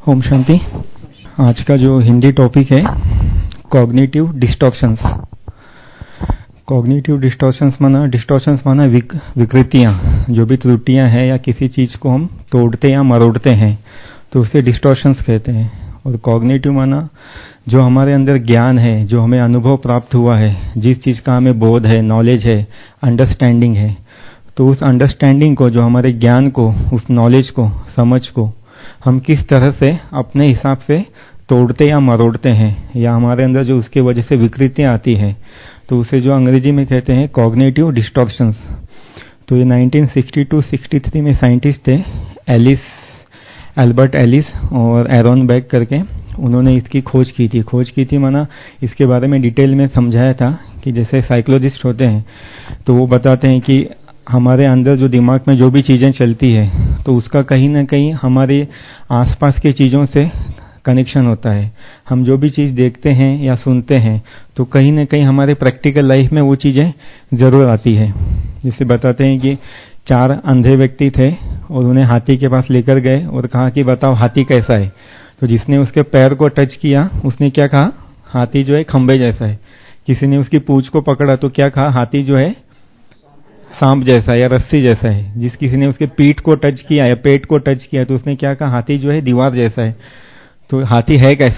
ओम शांति। आज का जो हिंदी टॉपिक है कॉग्निटिव डिस्टॉर्शंस। कॉग्निटिव डिस्टॉर्शंस माना विकृतियाँ, जो भी त्रुटियाँ हैं या किसी चीज़ को हम तोड़ते या मरोड़ते हैं तो उसे डिस्टॉर्शंस कहते हैं। और कॉग्निटिव माना जो हमारे अंदर ज्ञान है, जो हमें अनुभव प्राप्त हुआ है, जिस चीज़ का हमें बोध है, नॉलेज है, अंडरस्टैंडिंग है, तो उस अंडरस्टैंडिंग को, जो हमारे ज्ञान को, उस नॉलेज को, समझ को हम किस तरह से अपने हिसाब से तोड़ते या मरोड़ते हैं, या हमारे अंदर जो उसके वजह से विकृतियाँ आती हैं, तो उसे जो अंग्रेजी में कहते हैं कॉग्निटिव डिस्टॉर्शंस। तो ये 1962-63 में साइंटिस्ट थे एल्बर्ट एलिस और एरोन बेक करके, उन्होंने इसकी खोज की थी माना इसके बारे में डिटेल में समझाया था कि जैसे साइकोलॉजिस्ट होते हैं तो वो बताते हैं कि हमारे अंदर जो दिमाग में जो भी चीज़ें चलती है तो उसका कहीं ना कहीं हमारे आसपास के चीज़ों से कनेक्शन होता है। हम जो भी चीज़ देखते हैं या सुनते हैं तो कहीं ना कहीं हमारे प्रैक्टिकल लाइफ में वो चीज़ें ज़रूर आती है। जैसे बताते हैं कि 4 अंधे व्यक्ति थे और उन्हें हाथी के पास लेकर गए और कहा कि बताओ हाथी कैसा है। तो जिसने उसके पैर को टच किया उसने क्या कहा, हाथी जो है खंबे जैसा है। किसी ने उसकी पूंछ को पकड़ा तो क्या कहा, हाथी जो है सांप जैसा है या रस्सी जैसा है। जिस किसी ने उसके पीठ को टच किया या पेट को टच किया तो उसने क्या कहा, हाथी जो है दीवार जैसा है। तो हाथी है कैसा,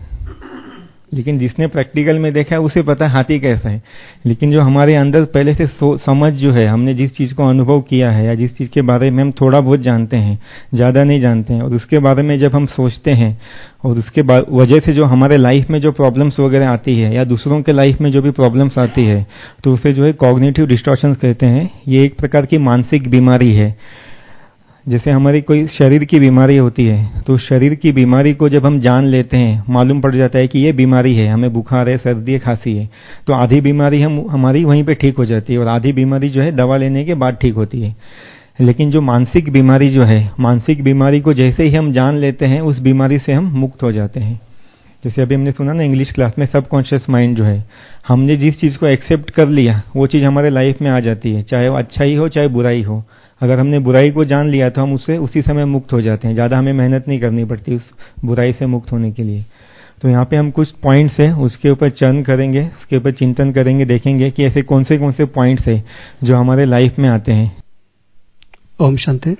लेकिन जिसने प्रैक्टिकल में देखा है उसे पता है हाथी कैसा है। लेकिन जो हमारे अंदर पहले से समझ जो है, हमने जिस चीज़ को अनुभव किया है या जिस चीज़ के बारे में हम थोड़ा बहुत जानते हैं, ज़्यादा नहीं जानते हैं, और उसके बारे में जब हम सोचते हैं और उसके वजह से जो हमारे लाइफ में जो प्रॉब्लम्स वगैरह आती है या दूसरों के लाइफ में जो भी प्रॉब्लम्स आती है तो उसे जो है कॉग्निटिव डिस्टॉर्शंस कहते हैं। ये एक प्रकार की मानसिक बीमारी है। जैसे हमारी कोई शरीर की बीमारी होती है तो शरीर की बीमारी को जब हम जान लेते हैं, मालूम पड़ जाता है कि ये बीमारी है, हमें बुखार है, सर्दी है, खांसी है, तो आधी बीमारी हमारी वहीं पे ठीक हो जाती है और आधी बीमारी जो है दवा लेने के बाद ठीक होती है। लेकिन जो मानसिक बीमारी जो है, मानसिक बीमारी को जैसे ही हम जान लेते हैं उस बीमारी से हम मुक्त हो जाते हैं। जैसे अभी हमने सुना ना इंग्लिश क्लास में, सबकॉन्शियस माइंड जो है, हमने जिस चीज़ को एक्सेप्ट कर लिया वो चीज़ हमारे लाइफ में आ जाती है, चाहे वो अच्छा ही हो चाहे बुरा ही हो। अगर हमने बुराई को जान लिया तो हम उससे उसी समय मुक्त हो जाते हैं, ज़्यादा हमें मेहनत नहीं करनी पड़ती उस बुराई से मुक्त होने के लिए। तो यहाँ पे हम कुछ पॉइंट्स हैं उसके ऊपर चर्न करेंगे, उसके ऊपर चिंतन करेंगे, देखेंगे कि ऐसे कौन से पॉइंट्स हैं जो हमारे लाइफ में आते हैं। ओम शांति।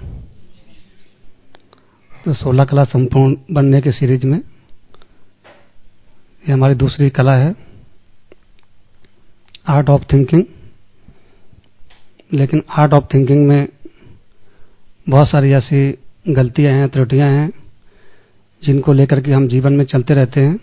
तो 16 कला संपूर्ण बनने के सीरीज में ये हमारी दूसरी कला है, आर्ट ऑफ थिंकिंग। लेकिन आर्ट ऑफ थिंकिंग में बहुत सारी ऐसी गलतियां हैं, त्रुटियां हैं जिनको लेकर के हम जीवन में चलते रहते हैं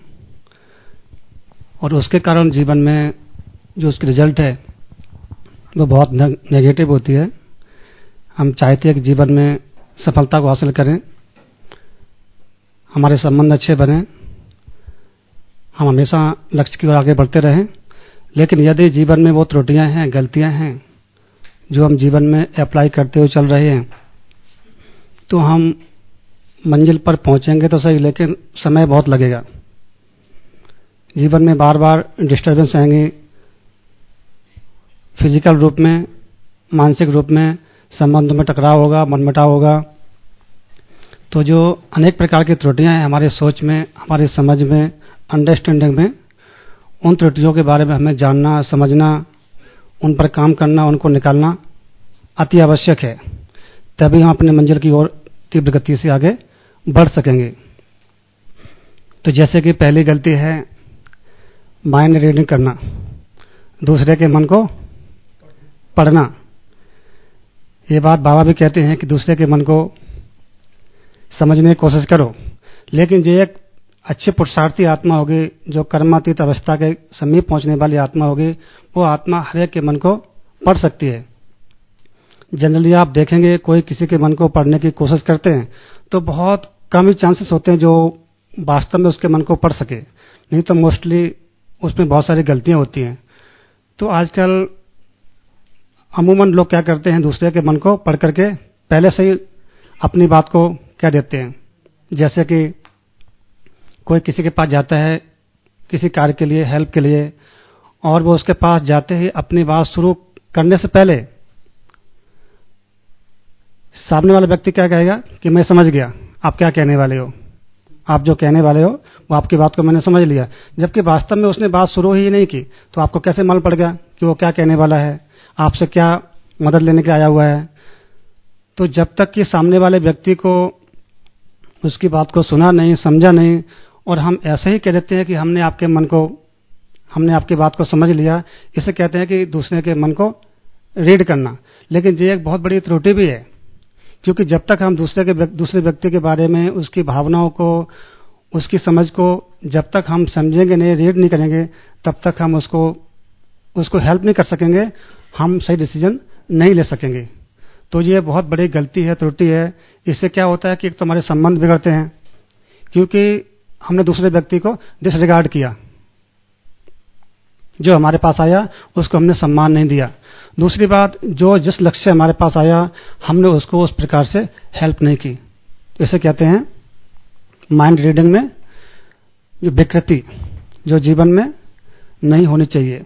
और उसके कारण जीवन में जो उसकी रिजल्ट है वो बहुत नेगेटिव होती है। हम चाहते हैं कि जीवन में सफलता को हासिल करें, हमारे संबंध अच्छे बने, हम हमेशा लक्ष्य की ओर आगे बढ़ते रहें। लेकिन यदि जीवन में वो त्रुटियां हैं, गलतियां हैं जो हम जीवन में अप्लाई करते हुए चल रहे हैं तो हम मंजिल पर पहुंचेंगे तो सही, लेकिन समय बहुत लगेगा। जीवन में बार बार डिस्टर्बेंस आएंगे, फिजिकल रूप में, मानसिक रूप में, संबंधों में टकराव होगा, मनमुटाव होगा। तो जो अनेक प्रकार की त्रुटियां हैं हमारे सोच में, हमारी समझ में, अंडरस्टैंडिंग में, उन त्रुटियों के बारे में हमें जानना, समझना, उन पर काम करना, उनको निकालना अति आवश्यक है। तभी हम अपने मंजिल की ओर तीव्र गति से आगे बढ़ सकेंगे। तो जैसे कि पहली गलती है माइंड रीडिंग करना, दूसरे के मन को पढ़ना। ये बात बाबा भी कहते हैं कि दूसरे के मन को समझने की कोशिश करो, लेकिन जो एक अच्छी पुरुषार्थी आत्मा होगी, जो कर्मातीत अवस्था के समीप पहुंचने वाली आत्मा होगी, वो आत्मा हर एक के मन को पढ़ सकती है। जनरली आप देखेंगे कोई किसी के मन को पढ़ने की कोशिश करते हैं तो बहुत कम ही चांसेस होते हैं जो वास्तव में उसके मन को पढ़ सके, नहीं तो मोस्टली उसमें बहुत सारी गलतियां होती हैं। तो आजकल अमूमन लोग क्या करते हैं, दूसरे के मन को पढ़ करके पहले से ही अपनी बात को कह देते हैं। जैसे कि कोई किसी के पास जाता है किसी कार्य के लिए, हेल्प के लिए, और वो उसके पास जाते ही अपनी बात शुरू करने से पहले सामने वाला व्यक्ति क्या कहेगा कि मैं समझ गया आप क्या कहने वाले हो। आप जो कहने वाले हो वो आपकी बात को मैंने समझ लिया, जबकि वास्तव में उसने बात शुरू ही नहीं की, तो आपको कैसे मालूम पड़ गया कि वो क्या कहने वाला है, आपसे क्या मदद लेने के लिए आया हुआ है? तो जब तक कि सामने वाले व्यक्ति को उसकी बात को सुना नहीं, समझा नहीं, और हम ऐसे ही कह देते हैं कि हमने आपकी बात को समझ लिया, इसे कहते हैं कि दूसरे के मन को रीड करना। लेकिन ये एक बहुत बड़ी त्रुटि भी है, क्योंकि जब तक हम दूसरे व्यक्ति के बारे में, उसकी भावनाओं को, उसकी समझ को जब तक हम समझेंगे नहीं, रीड नहीं करेंगे, तब तक हम उसको हेल्प नहीं कर सकेंगे, हम सही डिसीजन नहीं ले सकेंगे। तो ये बहुत बड़ी गलती है, त्रुटि है। इससे क्या होता है कि एक तो हमारे संबंध बिगड़ते हैं, क्योंकि हमने दूसरे व्यक्ति को डिसरिगार्ड किया, जो हमारे पास आया उसको हमने सम्मान नहीं दिया। दूसरी बात, जो जिस लक्ष्य से हमारे पास आया हमने उसको उस प्रकार से हेल्प नहीं की। इसे कहते हैं माइंड रीडिंग में जो विकृति, जो जीवन में नहीं होनी चाहिए।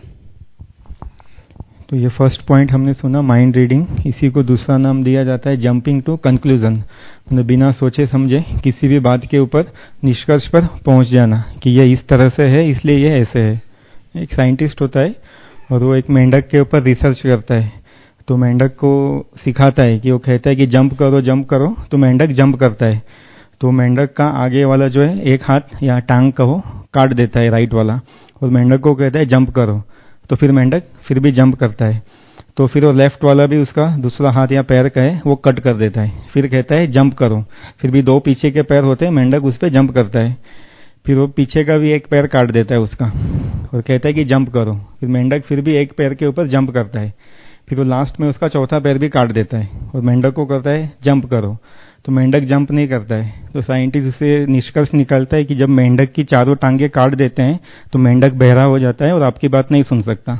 तो ये फर्स्ट पॉइंट हमने सुना, माइंड रीडिंग। इसी को दूसरा नाम दिया जाता है जंपिंग टू कंक्लूजन, मतलब बिना सोचे समझे किसी भी बात के ऊपर निष्कर्ष पर पहुंच जाना कि ये इस तरह से है इसलिए ये ऐसे है। एक साइंटिस्ट होता है और वो एक मेंढक के ऊपर रिसर्च करता है, तो मेंढक को सिखाता है कि वो कहता है कि जंप करो, तो मेंढक जंप करता है। तो मेंढक का आगे वाला जो है एक हाथ या टांग कहो काट देता है, राइट वाला, और मेंढक को कहता है जंप करो, तो फिर मेंढक फिर भी जंप करता है। तो फिर वो लेफ्ट वाला भी उसका दूसरा हाथ या पैर का है वो कट कर देता है, फिर कहता है जंप करो, फिर भी दो पीछे के पैर होते हैं, मेंढक उस पर जंप करता है, फिर वो पीछे का भी एक पैर काट देता है उसका और कहता है कि जंप करो, फिर मेंढक फिर भी एक पैर के ऊपर जंप करता है, फिर वो लास्ट में उसका चौथा पैर भी काट देता है और मेंढक को कहता है जंप करो, तो मेंढक जंप नहीं करता है। तो साइंटिस्ट उससे निष्कर्ष निकालता है कि जब मेंढक की चारों टांगे काट देते हैं तो मेंढक बहरा हो जाता है और आपकी बात नहीं सुन सकता।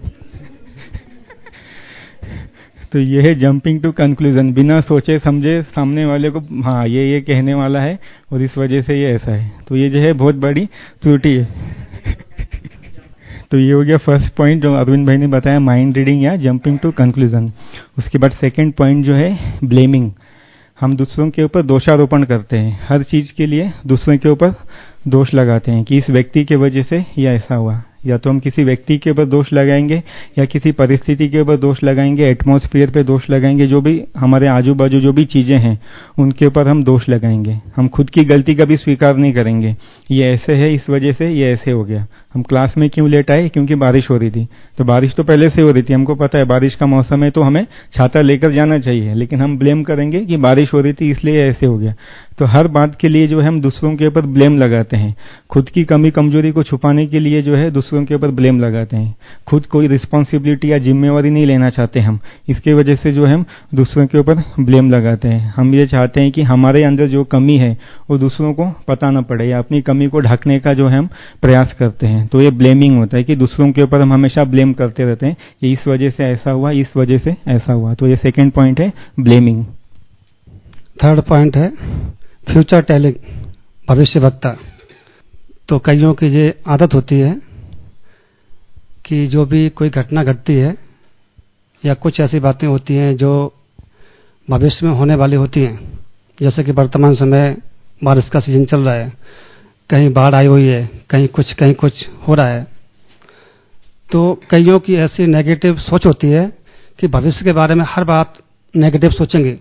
तो ये है जंपिंग टू कंक्लूजन, बिना सोचे समझे सामने वाले को हाँ ये कहने वाला है और इस वजह से ये ऐसा है, तो ये जो है बहुत बड़ी त्रुटि है। तो ये हो गया फर्स्ट पॉइंट जो अरविंद भाई ने बताया, माइंड रीडिंग या जंपिंग टू कंक्लूजन। उसके बाद सेकंड पॉइंट जो है ब्लेमिंग, हम दूसरों के ऊपर दोषारोपण करते हैं, हर चीज के लिए दूसरों के ऊपर दोष लगाते हैं कि इस व्यक्ति की वजह से यह ऐसा हुआ, या तो हम किसी व्यक्ति के ऊपर दोष लगाएंगे या किसी परिस्थिति के ऊपर दोष लगाएंगे, एटमॉस्फेयर पे दोष लगाएंगे, जो भी हमारे आजू बाजू जो भी चीजें हैं उनके ऊपर हम दोष लगाएंगे, हम खुद की गलती कभी स्वीकार नहीं करेंगे, ये ऐसे है इस वजह से ये ऐसे हो गया, हम क्लास में क्यों लेट आए क्योंकि बारिश हो रही थी, तो बारिश तो पहले से हो रही थी, हमको पता है बारिश का मौसम है तो हमें छाता लेकर जाना चाहिए, लेकिन हम ब्लेम करेंगे कि बारिश हो रही थी इसलिए ऐसे हो गया। तो हर बात के लिए जो है हम दूसरों के ऊपर ब्लेम लगाते हैं, खुद की कमी कमजोरी को छुपाने के लिए जो है दूसरों के ऊपर ब्लेम लगाते हैं, खुद कोई रिस्पॉन्सिबिलिटी या जिम्मेवारी नहीं लेना चाहते हम, इसके वजह से जो है हम दूसरों के ऊपर ब्लेम लगाते हैं। हम ये चाहते हैं कि हमारे अंदर जो कमी है वो दूसरों को पता ना पड़े, या अपनी कमी को ढकने का जो है हम प्रयास करते हैं, तो ये ब्लेमिंग होता है कि दूसरों के ऊपर हम हमेशा ब्लेम करते रहते हैं, ये इस वजह से ऐसा हुआ, इस वजह से ऐसा हुआ। तो ये सेकेंड पॉइंट है ब्लेमिंग। थर्ड पॉइंट है फ्यूचर टेलिंग, भविष्य वक्ता। तो कईयों की ये आदत होती है कि जो भी कोई घटना घटती है या कुछ ऐसी बातें होती हैं जो भविष्य में होने वाली होती हैं, जैसे कि वर्तमान समय बारिश का सीजन चल रहा है, कहीं बाढ़ आई हुई है, कहीं कुछ हो रहा है, तो कईयों की ऐसी नेगेटिव सोच होती है कि भविष्य के बारे में हर बात नेगेटिव सोचेंगे।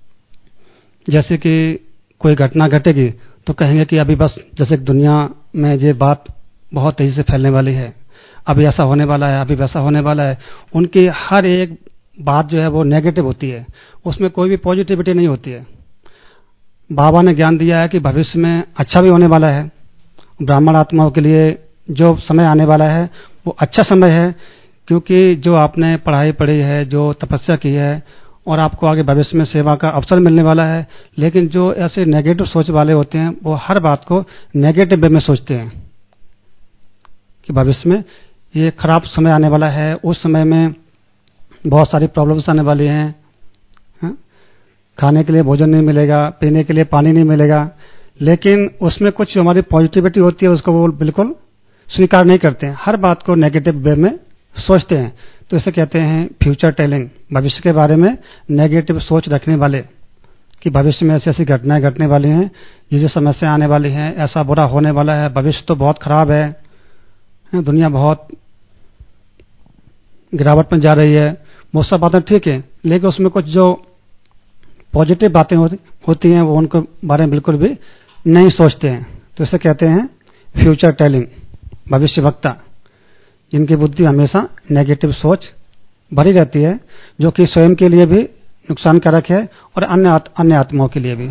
जैसे कि कोई घटना घटेगी तो कहेंगे कि अभी बस जैसे दुनिया में ये बात बहुत तेजी से फैलने वाली है, अभी ऐसा होने वाला है, अभी वैसा होने वाला है। उनकी हर एक बात जो है वो नेगेटिव होती है, उसमें कोई भी पॉजिटिविटी नहीं होती है। बाबा ने ज्ञान दिया है कि भविष्य में अच्छा भी होने वाला है, ब्राह्मण आत्माओं के लिए जो समय आने वाला है वो अच्छा समय है, क्योंकि जो आपने पढ़ाई पढ़ी है, जो तपस्या की है, और आपको आगे भविष्य में सेवा का अवसर मिलने वाला है। लेकिन जो ऐसे नेगेटिव सोच वाले होते हैं वो हर बात को नेगेटिव वे में सोचते हैं कि भविष्य में ये खराब समय आने वाला है, उस समय में बहुत सारी प्रॉब्लम्स आने वाली हैं, खाने के लिए भोजन नहीं मिलेगा, पीने के लिए पानी नहीं मिलेगा। लेकिन उसमें कुछ हमारी पॉजिटिविटी होती है उसको वो बिल्कुल स्वीकार नहीं करते हैं, हर बात को नेगेटिव वे में सोचते हैं। तो इसे कहते हैं फ्यूचर टेलिंग, भविष्य के बारे में नेगेटिव सोच रखने वाले। कि भविष्य में ऐसी ऐसी घटनाएं घटने वाली हैं, ये समस्या आने वाली हैं, ऐसा बुरा होने वाला है, भविष्य तो बहुत खराब है, दुनिया बहुत गिरावट में जा रही है। वो सब बातें ठीक है, लेकिन उसमें कुछ जो पॉजिटिव बातें होती हैं वो उनके बारे में बिल्कुल भी नहीं सोचते हैं। तो इसे कहते हैं फ्यूचर टेलिंग, भविष्य वक्ता, जिनकी बुद्धि हमेशा नेगेटिव सोच भरी रहती है, जो कि स्वयं के लिए भी नुकसानकारक है और अन्य आत्माओं के लिए भी।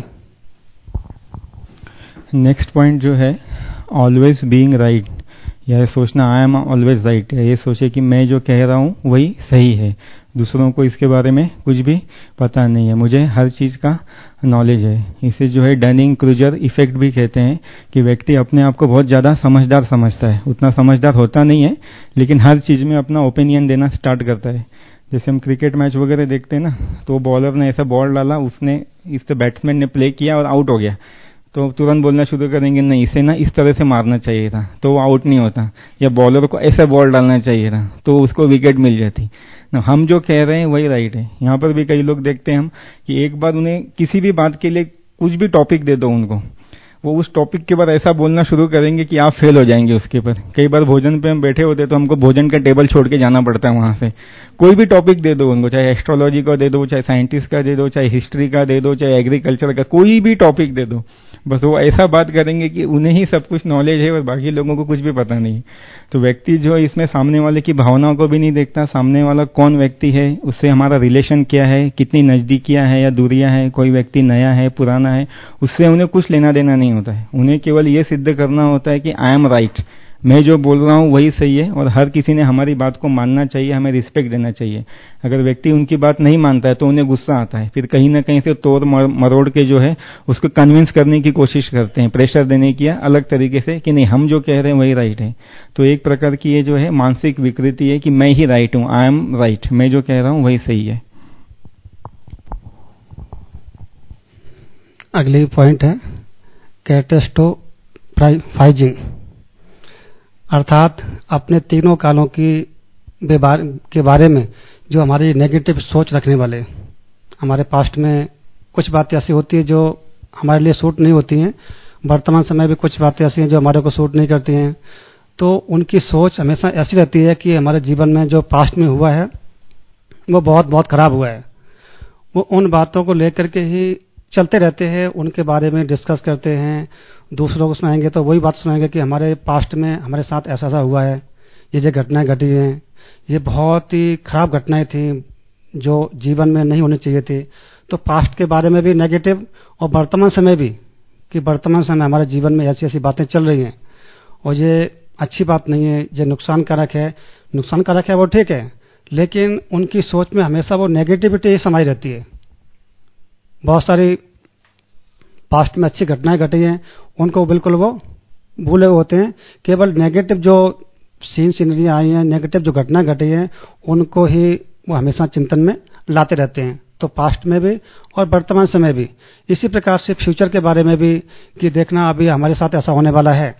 नेक्स्ट पॉइंट जो है ऑलवेज बीइंग राइट, यह सोचना आई एम ऑलवेज राइट, ये सोचे कि मैं जो कह रहा हूँ वही सही है, दूसरों को इसके बारे में कुछ भी पता नहीं है, मुझे हर चीज़ का नॉलेज है। इसे जो है डनिंग क्रूजर इफेक्ट भी कहते हैं कि व्यक्ति अपने आप को बहुत ज़्यादा समझदार समझता है, उतना समझदार होता नहीं है, लेकिन हर चीज़ में अपना ओपिनियन देना स्टार्ट करता है। जैसे हम क्रिकेट मैच वगैरह देखते हैं ना, तो बॉलर ने ऐसा बॉल डाला, उसने इस बैट्समैन ने प्ले किया और आउट हो गया, तो तुरंत बोलना शुरू करेंगे नहीं इसे ना इस तरह से मारना चाहिए था, तो वो आउट नहीं होता, या बॉलर को ऐसा बॉल डालना चाहिए था तो उसको विकेट मिल जाती ना। हम जो कह रहे हैं वही राइट है। यहाँ पर भी कई लोग देखते हैं हम कि एक बार उन्हें किसी भी बात के लिए कुछ भी टॉपिक दे दो उनको, वो उस टॉपिक के बाद ऐसा बोलना शुरू करेंगे कि आप फेल हो जाएंगे उसके पर। कई बार भोजन पे हम बैठे होते तो हमको भोजन का टेबल छोड़ के जाना पड़ता है वहां से। कोई भी टॉपिक दे दो उनको, चाहे एस्ट्रोलॉजी का दे दो, चाहे साइंटिस्ट का दे दो, चाहे हिस्ट्री का दे दो, चाहे एग्रीकल्चर का, कोई भी टॉपिक दे दो, बस वो ऐसा बात करेंगे कि उन्हें ही सब कुछ नॉलेज है और बाकी लोगों को कुछ भी पता नहीं। तो व्यक्ति जो है इसमें सामने वाले की भावनाओं को भी नहीं देखता, सामने वाला कौन व्यक्ति है, उससे हमारा रिलेशन क्या है, कितनी नजदीकियां है या दूरियां है, कोई व्यक्ति नया है पुराना है, उससे उन्हें कुछ लेना देना नहीं होता है। उन्हें केवल ये सिद्ध करना होता है कि आई एम राइट, मैं जो बोल रहा हूं वही सही है और हर किसी ने हमारी बात को मानना चाहिए, हमें रिस्पेक्ट देना चाहिए। अगर व्यक्ति उनकी बात नहीं मानता है तो उन्हें गुस्सा आता है, फिर कहीं ना कहीं से तोड़ मरोड़ के जो है उसको कन्विंस करने की कोशिश करते हैं, प्रेशर देने की अलग तरीके से कि नहीं हम जो कह रहे हैं वही राइट है। तो एक प्रकार की ये जो है मानसिक विकृति है कि मैं ही राइट हूं, आई एम राइट, मैं जो कह रहा हूं वही सही है। अगली पॉइंट है कैटेस्ट्रोफाइजिंग, अर्थात अपने तीनों कालों के बारे में जो हमारी नेगेटिव सोच रखने वाले। हमारे पास्ट में कुछ बातें ऐसी होती है जो हमारे लिए सूट नहीं होती हैं, वर्तमान समय भी कुछ बातें ऐसी हैं जो हमारे को सूट नहीं करती हैं, तो उनकी सोच हमेशा ऐसी रहती है कि हमारे जीवन में जो पास्ट में हुआ है वो बहुत बहुत खराब हुआ है। वो उन बातों को लेकर के ही चलते रहते हैं, उनके बारे में डिस्कस करते हैं, दूसरों को सुनाएंगे तो वही बात सुनाएंगे कि हमारे पास्ट में हमारे साथ ऐसा ऐसा हुआ है, ये जो घटनाएं घटी हैं ये बहुत ही खराब घटनाएं थी जो जीवन में नहीं होनी चाहिए थी। तो पास्ट के बारे में भी नेगेटिव और वर्तमान समय भी, कि वर्तमान समय हमारे जीवन में ऐसी ऐसी बातें चल रही हैं और ये अच्छी बात नहीं है, ये नुकसानकारक है। नुकसानकारक है वो ठीक है, लेकिन उनकी सोच में हमेशा वो नेगेटिविटी समाई रहती है। बहुत सारी पास्ट में अच्छी घटनाएं घटी हैं, उनको बिल्कुल वो भूले होते हैं, केवल नेगेटिव जो सीनरी आई हैं, नेगेटिव जो घटनाएं घटी हैं उनको ही वो हमेशा चिंतन में लाते रहते हैं। तो पास्ट में भी और वर्तमान समय भी। इसी प्रकार से फ्यूचर के बारे में भी कि देखना अभी हमारे साथ ऐसा होने वाला है,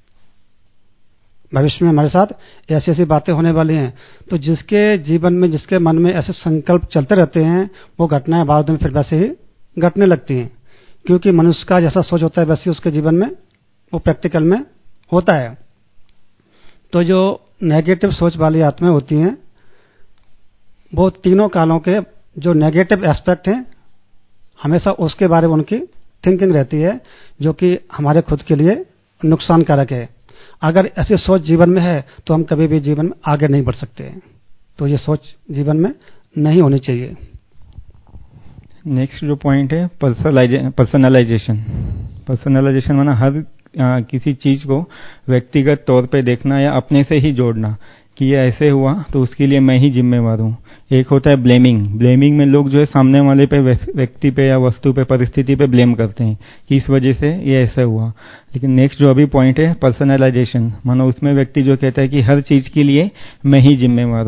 भविष्य में हमारे साथ ऐसी ऐसी बातें होने वाली हैं। तो जिसके जीवन में, जिसके मन में ऐसे संकल्प चलते रहते हैं, वो घटनाएं बाद में फिर वैसे ही घटने लगती हैं, क्योंकि मनुष्य का जैसा सोच होता है वैसे उसके जीवन में वो प्रैक्टिकल में होता है। तो जो नेगेटिव सोच वाली आत्माएं होती हैं वो तीनों कालों के जो नेगेटिव एस्पेक्ट हैं हमेशा उसके बारे में उनकी थिंकिंग रहती है, जो कि हमारे खुद के लिए नुकसानकारक है। अगर ऐसी सोच जीवन में है तो हम कभी भी जीवन में आगे नहीं बढ़ सकते हैं। तो ये सोच जीवन में नहीं होनी चाहिए। नेक्स्ट जो पॉइंट है पर्सनलाइजेशन। पर्सनलाइजेशन माना हर किसी चीज को व्यक्तिगत तौर पे देखना या अपने से ही जोड़ना कि ये ऐसे हुआ तो उसके लिए मैं ही जिम्मेवार हूँ। एक होता है ब्लेमिंग। ब्लेमिंग में लोग जो है सामने वाले पे, व्यक्ति पे या वस्तु पे, परिस्थिति पे ब्लेम करते हैं कि इस वजह से ये ऐसा हुआ। लेकिन नेक्स्ट जो अभी पॉइंट है पर्सनलाइजेशन, मानो उसमें व्यक्ति जो कहता है कि हर चीज के लिए मैं ही जिम्मेवार हूँ।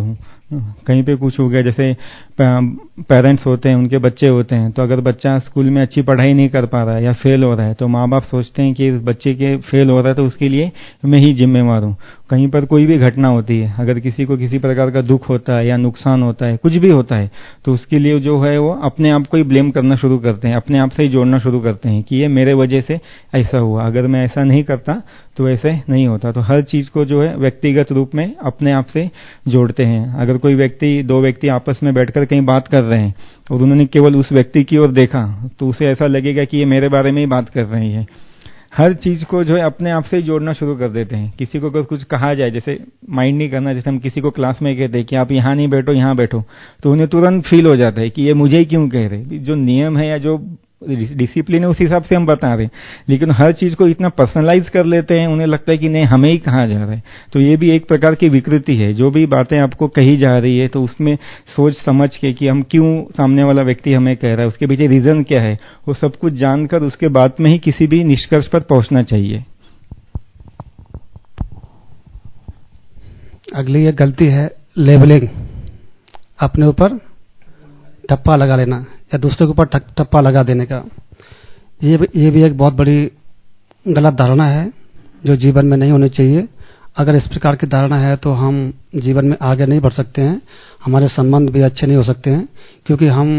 कहीं पे कुछ हो गया, जैसे पेरेंट्स होते हैं, उनके बच्चे होते हैं, तो अगर बच्चा स्कूल में अच्छी पढ़ाई नहीं कर पा रहा है या फेल हो रहा है तो माँ बाप सोचते हैं कि इस बच्चे के फेल हो रहा है तो उसके लिए मैं ही जिम्मेवार हूँ। कहीं पर कोई भी घटना होती है, अगर किसी को किसी प्रकार का दुख होता है या नुकसान होता है, कुछ भी होता है, तो उसके लिए जो है वो अपने आप को ही ब्लेम करना शुरू करते हैं, अपने आप से ही जोड़ना शुरू करते हैं कि ये मेरे वजह से ऐसा हुआ, अगर मैं ऐसा नहीं करता तो ऐसे नहीं होता। तो हर चीज को जो है व्यक्तिगत रूप में अपने आप से जोड़ते हैं। अगर कोई व्यक्ति, दो व्यक्ति आपस में बैठकर कहीं बात कर रहे हैं और उन्होंने केवल उस व्यक्ति की ओर देखा तो उसे ऐसा लगेगा कि ये मेरे बारे में ही बात कर रही है। हर चीज को जो है अपने आप से ही जोड़ना शुरू कर देते हैं। किसी को अगर कुछ कहा जाए, जैसे माइंड नहीं करना, जैसे हम किसी को क्लास में कहते हैं कि आप यहाँ नहीं बैठो यहाँ बैठो, तो उन्हें तुरंत फील हो जाता है कि ये मुझे ही क्यों कह रहे। जो नियम है या जो डिसिप्लिन है उस हिसाब से हम बता रहे हैं, लेकिन हर चीज को इतना पर्सनलाइज कर लेते हैं, उन्हें लगता है कि नहीं हमें ही कहा जा रहा है। तो ये भी एक प्रकार की विकृति है। जो भी बातें आपको कही जा रही है तो उसमें सोच समझ के कि हम क्यों, सामने वाला व्यक्ति हमें कह रहा है, उसके पीछे रीजन क्या है, वो सब कुछ जानकर उसके बाद में ही किसी भी निष्कर्ष पर पहुंचना चाहिए। अगली एक गलती है लेबलिंग, अपने ऊपर ठप्पा लगा लेना या दूसरे के ऊपर ठप्पा लगा देने का। ये भी एक बहुत बड़ी गलत धारणा है जो जीवन में नहीं होनी चाहिए। अगर इस प्रकार की धारणा है तो हम जीवन में आगे नहीं बढ़ सकते हैं, हमारे संबंध भी अच्छे नहीं हो सकते हैं, क्योंकि हम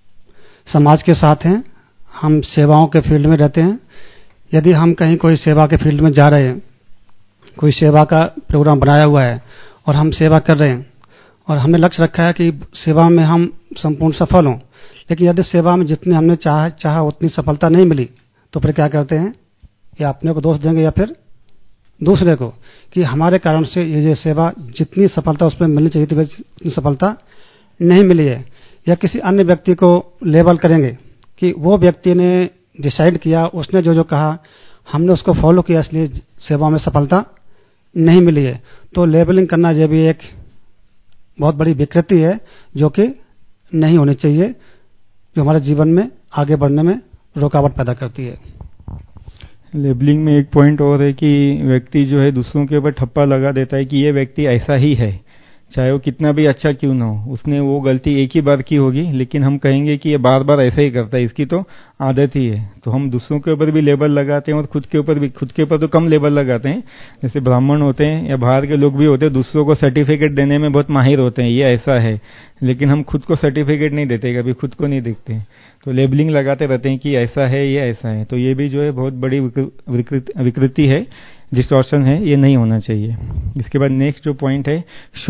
समाज के साथ हैं, हम सेवाओं के फील्ड में रहते हैं। यदि हम कहीं कोई सेवा के फील्ड में जा रहे हैं, कोई सेवा का प्रोग्राम बनाया हुआ है और हम सेवा कर रहे हैं और हमने लक्ष्य रखा है कि सेवा में हम संपूर्ण सफल हों, लेकिन यदि सेवा में जितनी हमने चाहा उतनी सफलता नहीं मिली तो फिर क्या करते हैं, या अपने को दोष देंगे या फिर दूसरे को कि हमारे कारण से ये सेवा जितनी सफलता उसमें मिलनी चाहिए थी वैसी सफलता नहीं मिली है। या किसी अन्य व्यक्ति को लेबल करेंगे कि वो व्यक्ति ने डिसाइड किया, उसने जो जो कहा हमने उसको फॉलो किया, इसलिए सेवा में सफलता नहीं मिली है। तो लेबलिंग करना यह भी एक बहुत बड़ी विकृति है जो कि नहीं होनी चाहिए, जो हमारे जीवन में आगे बढ़ने में रुकावट पैदा करती है। लेबलिंग में एक पॉइंट और है कि व्यक्ति जो है दूसरों के ऊपर ठप्पा लगा देता है कि ये व्यक्ति ऐसा ही है, चाहे वो कितना भी अच्छा क्यों ना हो, उसने वो गलती एक ही बार की होगी, लेकिन हम कहेंगे कि ये बार बार ऐसा ही करता है, इसकी तो आदत ही है। तो हम दूसरों के ऊपर भी लेबल लगाते हैं और खुद के ऊपर तो कम लेबल लगाते हैं। जैसे ब्राह्मण होते हैं या बाहर के लोग भी होते हैं, दूसरों को सर्टिफिकेट देने में बहुत माहिर होते हैं, ये ऐसा है, लेकिन हम खुद को सर्टिफिकेट नहीं देते, कभी खुद को नहीं देखते, तो लेबलिंग लगाते रहते हैं कि ऐसा है, ये ऐसा है। तो ये भी जो है बहुत बड़ी विकृति है, डिस्टॉर्शन है, ये नहीं होना चाहिए। इसके बाद नेक्स्ट जो पॉइंट है,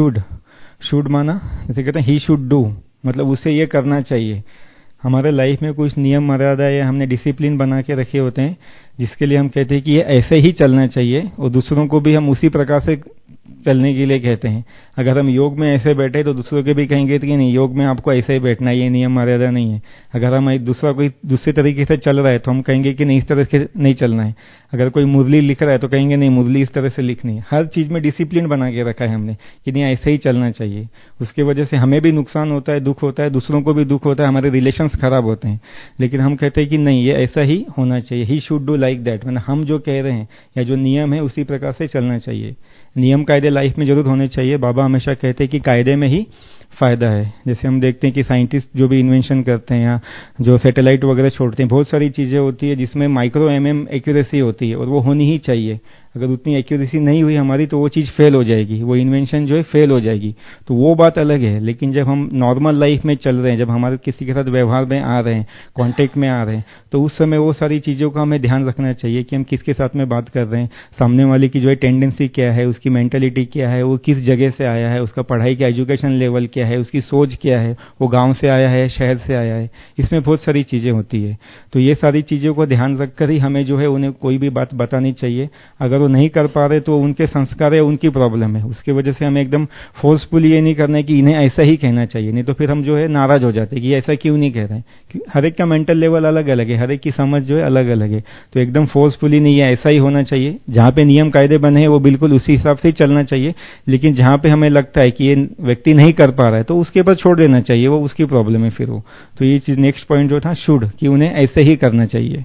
शुड माना जैसे कहते हैं ही शुड डू, मतलब उसे ये करना चाहिए। हमारे लाइफ में कुछ नियम मर्यादा या हमने डिसिप्लिन बना के रखे होते हैं जिसके लिए हम कहते हैं कि ये ऐसे ही चलना चाहिए, और दूसरों को भी हम उसी प्रकार से चलने के लिए कहते हैं। अगर हम योग में ऐसे बैठे तो दूसरों के भी कहेंगे कि नहीं, योग में आपको ऐसे ही बैठना है, ये नियम मर्यादा नहीं है। अगर हम दूसरा कोई दूसरे तरीके से चल रहा है तो हम कहेंगे कि नहीं, इस तरह से नहीं चलना है। अगर कोई मुरली लिख रहा है तो कहेंगे नहीं, मुरली इस तरह से लिखनी है। हर चीज में डिसिप्लिन बना के रखा है हमने कि नहीं ऐसे ही चलना चाहिए। उसकी वजह से हमें भी नुकसान होता है, दुख होता है, दूसरों को भी दुख होता है, हमारे रिलेशंस खराब होते हैं। लेकिन हम कहते हैं कि नहीं, ये ऐसा ही होना चाहिए, he should do like that, मतलब हम जो कह रहे हैं या जो नियम है उसी प्रकार से चलना चाहिए। नियम कायदे लाइफ में जरूर होने चाहिए। बाबा हमेशा कहते हैं कि कायदे में ही फायदा है। जैसे हम देखते हैं कि साइंटिस्ट जो भी इन्वेंशन करते हैं या जो सैटेलाइट वगैरह छोड़ते हैं, बहुत सारी चीजें होती है जिसमें माइक्रो mm एक्यूरेसी होती है और वो होनी ही चाहिए। अगर उतनी एक्यूरेसी नहीं हुई हमारी तो वो चीज फेल हो जाएगी, वो इन्वेंशन जो है फेल हो जाएगी। तो वो बात अलग है। लेकिन जब हम नॉर्मल लाइफ में चल रहे हैं, जब हमारे किसी के साथ व्यवहार में आ रहे हैं, कांटेक्ट में आ रहे हैं, तो उस समय वो सारी चीजों का हमें ध्यान रखना चाहिए कि हम किसके साथ में बात कर रहे हैं, सामने वाले की जो है टेंडेंसी क्या है, उसकी मेंटेलिटी क्या है, वो किस जगह से आया है, उसका पढ़ाई का एजुकेशन लेवल क्या है, उसकी सोच क्या है, वो गाँव से आया है, शहर से आया है। इसमें बहुत सारी चीजें होती है। तो ये सारी चीजों को ध्यान रखकर ही हमें जो है उन्हें कोई भी बात बतानी चाहिए। अगर वो नहीं कर पा रहे तो उनके संस्कार है, उनकी प्रॉब्लम है। उसकी वजह से हमें एकदम फोर्सफुली ये नहीं करना है कि इन्हें ऐसा ही कहना चाहिए, नहीं तो फिर हम जो है नाराज हो जाते हैं कि ऐसा क्यों नहीं कह रहे हैं। हर एक का मेंटल लेवल अलग अलग है, हर एक की समझ जो है अलग अलग है। तो एकदम फोर्सफुली नहीं है, ऐसा ही होना चाहिए। जहां पे नियम कायदे बने हैं वो बिल्कुल उसी हिसाब से ही चलना चाहिए। लेकिन जहां पे हमें लगता है कि ये व्यक्ति नहीं कर पा रहा है तो उसके ऊपर छोड़ देना चाहिए, वो उसकी प्रॉब्लम है फिर वो। तो ये चीज नेक्स्ट पॉइंट जो था शुड, कि उन्हें ऐसे ही करना चाहिए।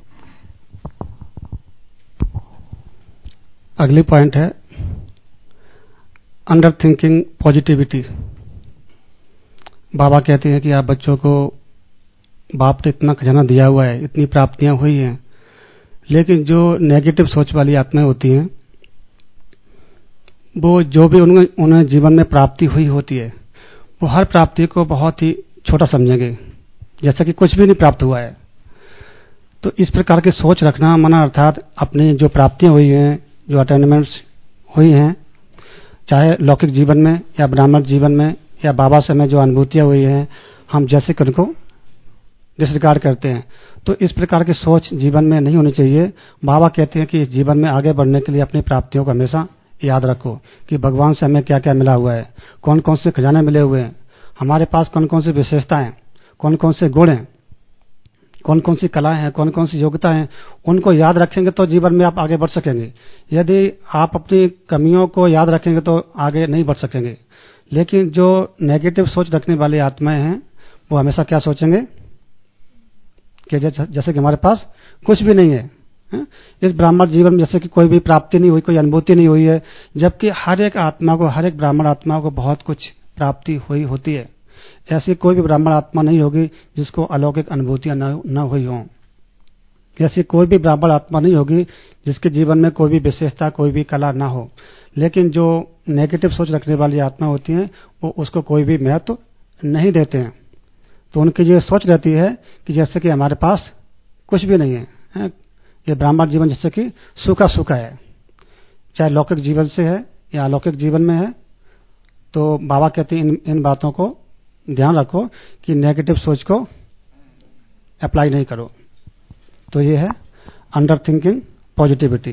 अगली पॉइंट है अंडर थिंकिंग पॉजिटिविटी, बाबा कहते हैं कि आप बच्चों को बाप ने इतना खजाना दिया हुआ है, इतनी प्राप्तियां हुई हैं, लेकिन जो नेगेटिव सोच वाली आत्माएं होती हैं वो जो भी उन्हें जीवन में प्राप्ति हुई होती है वो हर प्राप्ति को बहुत ही छोटा समझेंगे, जैसा कि कुछ भी नहीं प्राप्त हुआ है। तो इस प्रकार की सोच रखना मना, अर्थात अपनी जो प्राप्तियां हुई हैं, जो अटेनमेंट्स हुई हैं, चाहे लौकिक जीवन में या ब्राह्मण जीवन में या बाबा से में जो अनुभूतियां हुई हैं, हम जैसे कि उनको डिसरिगार्ड करते हैं, तो इस प्रकार की सोच जीवन में नहीं होनी चाहिए। बाबा कहते हैं कि इस जीवन में आगे बढ़ने के लिए अपनी प्राप्तियों को हमेशा याद रखो कि भगवान से हमें क्या क्या मिला हुआ है, कौन कौन से खजाने मिले हुए हैं, हमारे पास कौन कौन सी विशेषताएं, कौन कौन से गुण हैं, कौन कौन सी कलाएं हैं, कौन कौन सी योग्यता हैं, उनको याद रखेंगे तो जीवन में आप आगे बढ़ सकेंगे। यदि आप अपनी कमियों को याद रखेंगे तो आगे नहीं बढ़ सकेंगे। लेकिन जो नेगेटिव सोच रखने वाली आत्माएं हैं वो हमेशा क्या सोचेंगे कि जैसे कि हमारे पास कुछ भी नहीं है, इस ब्राह्मण जीवन में जैसे कि कोई भी प्राप्ति नहीं हुई, कोई अनुभूति नहीं हुई है, जबकि हर एक आत्मा को, हर एक ब्राह्मण आत्मा को बहुत कुछ प्राप्ति हुई होती है। ऐसी कोई भी ब्राह्मण आत्मा नहीं होगी जिसको अलौकिक अनुभूतियां न हुई हों। ऐसी कोई भी ब्राह्मण आत्मा नहीं होगी जिसके जीवन में कोई भी विशेषता, कोई भी कला ना हो। लेकिन जो नेगेटिव सोच रखने वाली आत्मा होती हैं वो उसको कोई भी महत्व नहीं देते हैं। तो उनकी ये सोच रहती है कि जैसे कि हमारे पास कुछ भी नहीं है, ये ब्राह्मण जीवन जैसे कि सूखा सूखा है, चाहे लौकिक जीवन से है या अलौकिक जीवन में है। तो बाबा कहते हैं इन बातों को ध्यान रखो कि नेगेटिव सोच को अप्लाई नहीं करो। तो ये है अंडर थिंकिंग पॉजिटिविटी।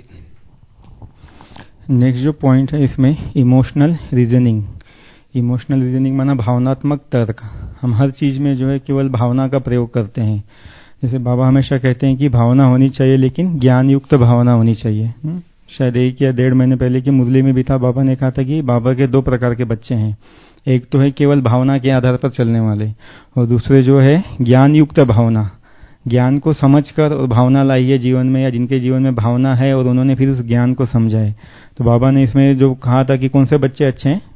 नेक्स्ट जो पॉइंट है इसमें इमोशनल रीजनिंग। इमोशनल रीजनिंग माना भावनात्मक तर्क। हम हर चीज में जो है केवल भावना का प्रयोग करते हैं। जैसे बाबा हमेशा कहते हैं कि भावना होनी चाहिए लेकिन ज्ञान युक्त भावना होनी चाहिए। शायद 1 या 1.5 महीने पहले की मुरली में भी था, बाबा ने कहा था कि बाबा के 2 प्रकार के बच्चे हैं। एक तो है केवल भावना के आधार पर चलने वाले, और दूसरे जो है ज्ञान युक्त भावना, ज्ञान को समझकर और भावना लाई है जीवन में, या जिनके जीवन में भावना है और उन्होंने फिर उस ज्ञान को समझा है। तो बाबा ने इसमें जो कहा था कि कौन से बच्चे अच्छे हैं,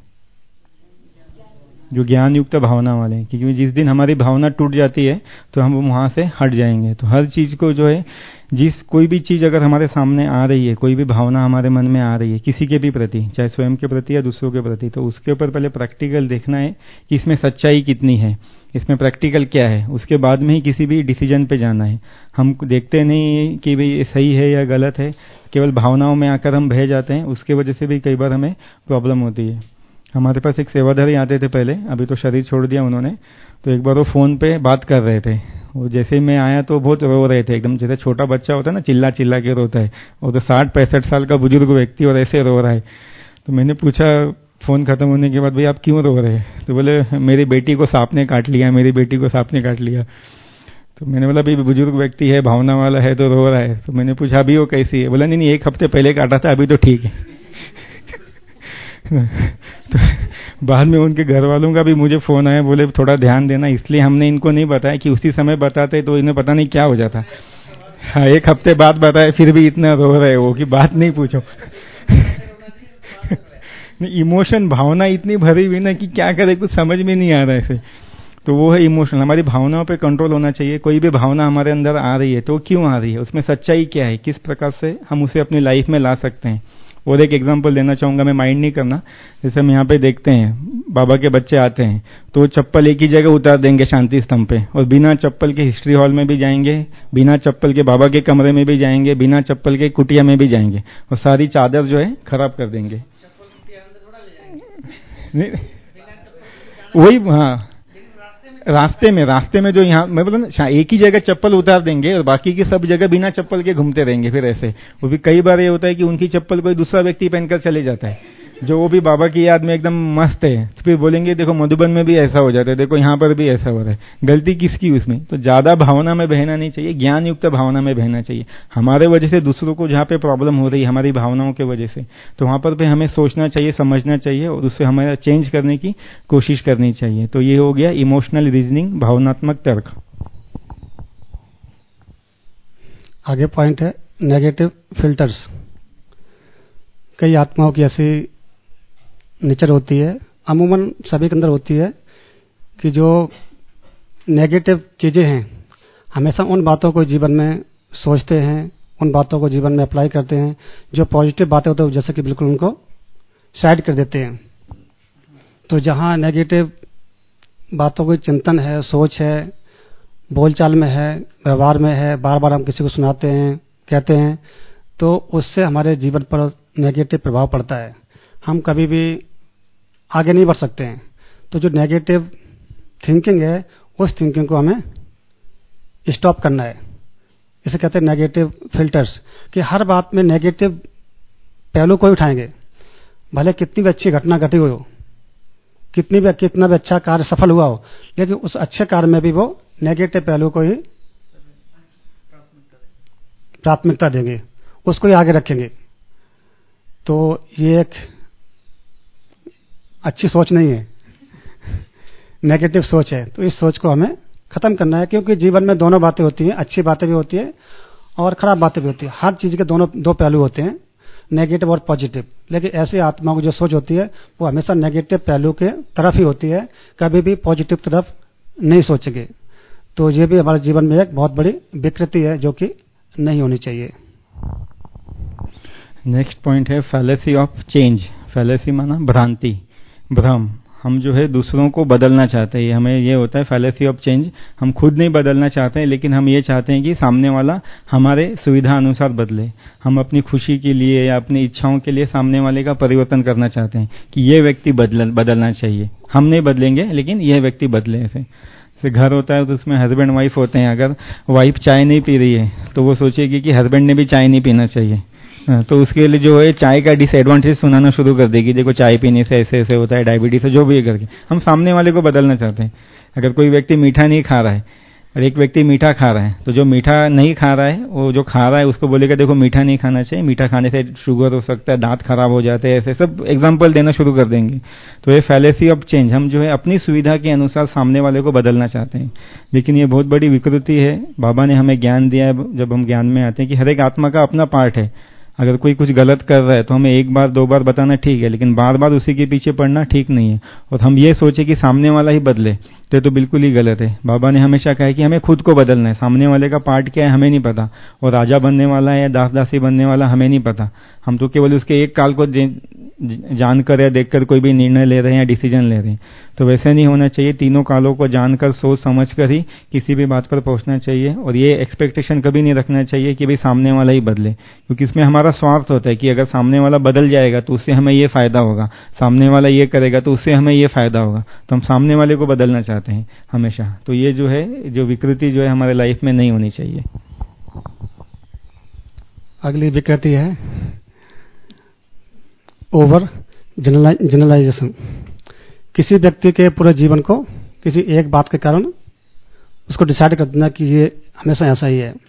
जो ज्ञान युक्त भावना वाले हैं, क्योंकि जिस दिन हमारी भावना टूट जाती है तो हम वहां से हट जाएंगे। तो हर चीज को जो है, कोई भी चीज अगर हमारे सामने आ रही है, कोई भी भावना हमारे मन में आ रही है किसी के भी प्रति, चाहे स्वयं के प्रति या दूसरों के प्रति, तो उसके ऊपर पहले प्रैक्टिकल देखना है कि इसमें सच्चाई कितनी है, इसमें प्रैक्टिकल क्या है, उसके बाद में ही किसी भी डिसीजन पे जाना है। हम देखते नहीं कि भाई ये सही है या गलत है, केवल भावनाओं में आकर हम बह जाते हैं। उसके वजह से भी कई बार हमें प्रॉब्लम होती है। हमारे पास एक सेवाधारी आते थे पहले, अभी तो शरीर छोड़ दिया उन्होंने। तो एक बार वो फोन पे बात कर रहे थे, वो जैसे ही मैं आया तो बहुत रो रहे थे, एकदम जैसे छोटा बच्चा होता है ना, चिल्ला चिल्ला के रोता है। और तो 60-65 साल का बुजुर्ग व्यक्ति और ऐसे रो रहा है। तो मैंने पूछा फोन खत्म होने के बाद, भाई आप क्यों रो रहे हैं? तो बोले मेरी बेटी को सांप ने काट लिया, मेरी बेटी को सांप ने काट लिया। तो मैंने बोला भाई बुजुर्ग व्यक्ति है, भावना वाला है तो रो रहा है। तो मैंने पूछा अभी वो कैसी है? बोला नहीं 1 हफ्ते पहले काटा था, अभी तो ठीक है। तो बाद में उनके घर वालों का भी मुझे फोन आया, बोले थोड़ा ध्यान देना, इसलिए हमने इनको नहीं बताया कि उसी समय बताते तो इन्हें पता नहीं क्या हो जाता। हाँ, 1 हफ्ते बाद बताया फिर भी इतना रो रहे हो कि बात नहीं पूछो। इमोशन, भावना इतनी भरी हुई ना कि क्या करे कुछ समझ में नहीं आ रहा है ऐसे। तो वो है इमोशन। हमारी भावनाओं पे कंट्रोल होना चाहिए। कोई भी भावना हमारे अंदर आ रही है तो क्यों आ रही है, उसमें सच्चाई क्या है, किस प्रकार से हम उसे अपनी लाइफ में ला सकते हैं। और एक एग्जांपल देना चाहूंगा, मैं माइंड नहीं करना। जैसे हम यहाँ पे देखते हैं बाबा के बच्चे आते हैं तो चप्पल एक ही जगह उतार देंगे शांति स्तंभ पे, और बिना चप्पल के हिस्ट्री हॉल में भी जाएंगे, बिना चप्पल के बाबा के कमरे में भी जाएंगे, बिना चप्पल के कुटिया में भी जाएंगे, और सारी चादर जो है खराब कर देंगे। वही, हाँ, रास्ते में जो यहाँ मैं बोला ना, एक ही जगह चप्पल उतार देंगे और बाकी की सब जगह बिना चप्पल के घूमते रहेंगे। फिर ऐसे वो भी कई बार ये होता है कि उनकी चप्पल कोई दूसरा व्यक्ति पहनकर चले जाता है, जो वो भी बाबा की याद में एकदम मस्त है। तो फिर बोलेंगे देखो मधुबन में भी ऐसा हो जाता है, देखो यहाँ पर भी ऐसा हो रहा है, गलती किसकी उसमें? तो ज्यादा भावना में बहना नहीं चाहिए, ज्ञान युक्त भावना में बहना चाहिए। हमारे वजह से दूसरों को जहाँ पे प्रॉब्लम हो रही है हमारी भावनाओं के वजह से, तो वहां पर भी हमें सोचना चाहिए, समझना चाहिए और उससे हमें चेंज करने की कोशिश करनी चाहिए। तो ये हो गया इमोशनल रीजनिंग, भावनात्मक तर्क। आगे पॉइंट है नेगेटिव फिल्टर्स। कई आत्माओं की ऐसी नेचर होती है, अमूमन सभी के अंदर होती है, कि जो नेगेटिव चीज़ें हैं, हमेशा उन बातों को जीवन में सोचते हैं, उन बातों को जीवन में अप्लाई करते हैं। जो पॉजिटिव बातें होती हैं जैसे कि बिल्कुल उनको साइड कर देते हैं। तो जहाँ नेगेटिव बातों की चिंतन है, सोच है, बोलचाल में है, व्यवहार में है, बार बार हम किसी को सुनाते हैं, कहते हैं, तो उससे हमारे जीवन पर नेगेटिव प्रभाव पड़ता है। हम कभी भी आगे नहीं बढ़ सकते हैं। तो जो नेगेटिव थिंकिंग है, उस थिंकिंग को हमें स्टॉप करना है। इसे कहते हैं नेगेटिव फिल्टर्स, कि हर बात में नेगेटिव पहलू को ही उठाएंगे। भले कितनी भी अच्छी घटना घटी हो, कितना भी अच्छा कार्य सफल हुआ हो, लेकिन उस अच्छे कार्य में भी वो नेगेटिव पहलू को ही प्राथमिकता देंगे, उसको ही आगे रखेंगे। तो ये एक अच्छी सोच नहीं है, नेगेटिव सोच है। तो इस सोच को हमें खत्म करना है, क्योंकि जीवन में दोनों बातें होती हैं, अच्छी बातें भी होती है और खराब बातें भी होती है। हर चीज के दो पहलू होते हैं, नेगेटिव और पॉजिटिव। लेकिन ऐसी आत्मा की जो सोच होती है वो हमेशा नेगेटिव पहलू के तरफ ही होती है, कभी भी पॉजिटिव तरफ नहीं सोचेंगे। तो ये भी हमारे जीवन में एक बहुत बड़ी विकृति है जो कि नहीं होनी चाहिए। नेक्स्ट पॉइंट है फैलेसी ऑफ चेंज। फैलेसी माना भ्रांति, भ्रम। हम जो है दूसरों को बदलना चाहते हैं, हमें ये होता है फैलेसी ऑफ चेंज। हम खुद नहीं बदलना चाहते हैं, लेकिन हम ये चाहते हैं कि सामने वाला हमारे सुविधा अनुसार बदले। हम अपनी खुशी के लिए या अपनी इच्छाओं के लिए सामने वाले का परिवर्तन करना चाहते हैं कि ये व्यक्ति बदलना चाहिए। हम नहीं बदलेंगे, लेकिन यह व्यक्ति बदले। ऐसे घर होता है तो उसमें हस्बैंड वाइफ होते हैं। अगर वाइफ चाय नहीं पी रही है तो वो सोचेगी कि हस्बैंड ने भी चाय नहीं पीना चाहिए, तो उसके लिए जो है चाय का डिसएडवांटेज सुनाना शुरू कर देगी। देखो चाय पीने से ऐसे ऐसे होता है, डायबिटीज है, जो भी है करके। हम सामने वाले को बदलना चाहते हैं। अगर कोई व्यक्ति मीठा नहीं खा रहा है और एक व्यक्ति मीठा खा रहा है, तो जो मीठा नहीं खा रहा है वो जो खा रहा है उसको बोलेगा देखो मीठा नहीं खाना चाहिए, मीठा खाने से शुगर हो सकता है, दांत खराब हो जाते हैं, ऐसे सब एग्जाम्पल देना शुरू कर देंगे। तो ये फैलेसी ऑफ चेंज, हम जो है अपनी सुविधा के अनुसार सामने वाले को बदलना चाहते हैं। लेकिन ये बहुत बड़ी विकृति है। बाबा ने हमें ज्ञान दिया है, जब हम ज्ञान में आते हैं, कि हर एक आत्मा का अपना पार्ट है। अगर कोई कुछ गलत कर रहा है तो हमें एक बार दो बार बताना ठीक है, लेकिन बार बार उसी के पीछे पड़ना ठीक नहीं है। और हम ये सोचे कि सामने वाला ही बदले, तो ये तो बिल्कुल ही गलत है। बाबा ने हमेशा कहा है कि हमें खुद को बदलना है। सामने वाले का पार्ट क्या है हमें नहीं पता, और राजा बनने वाला है या दास दासी बनने वाला हमें नहीं पता। हम तो केवल उसके एक काल को जानकर या देखकर कोई भी निर्णय ले रहे हैं या डिसीजन ले रहे हैं। तो वैसे नहीं होना चाहिए। तीनों कालों को जानकर सोच समझकर ही किसी भी बात पर पहुंचना चाहिए। और ये एक्सपेक्टेशन कभी नहीं रखना चाहिए कि भाई सामने वाला ही बदले, क्योंकि इसमें हमारा स्वार्थ होता है कि अगर सामने वाला बदल जाएगा तो उससे हमें ये फायदा होगा, सामने वाला ये करेगा तो उससे हमें ये फायदा होगा। तो हम सामने वाले को बदलना चाहते हैं हमेशा। तो ये जो है, जो विकृति जो है हमारे लाइफ में नहीं होनी चाहिए। अगली विकृति है ओवर जनरलाइजेशन। किसी व्यक्ति के पूरे जीवन को किसी एक बात के कारण उसको डिसाइड कर देना कि ये हमेशा ऐसा ही है।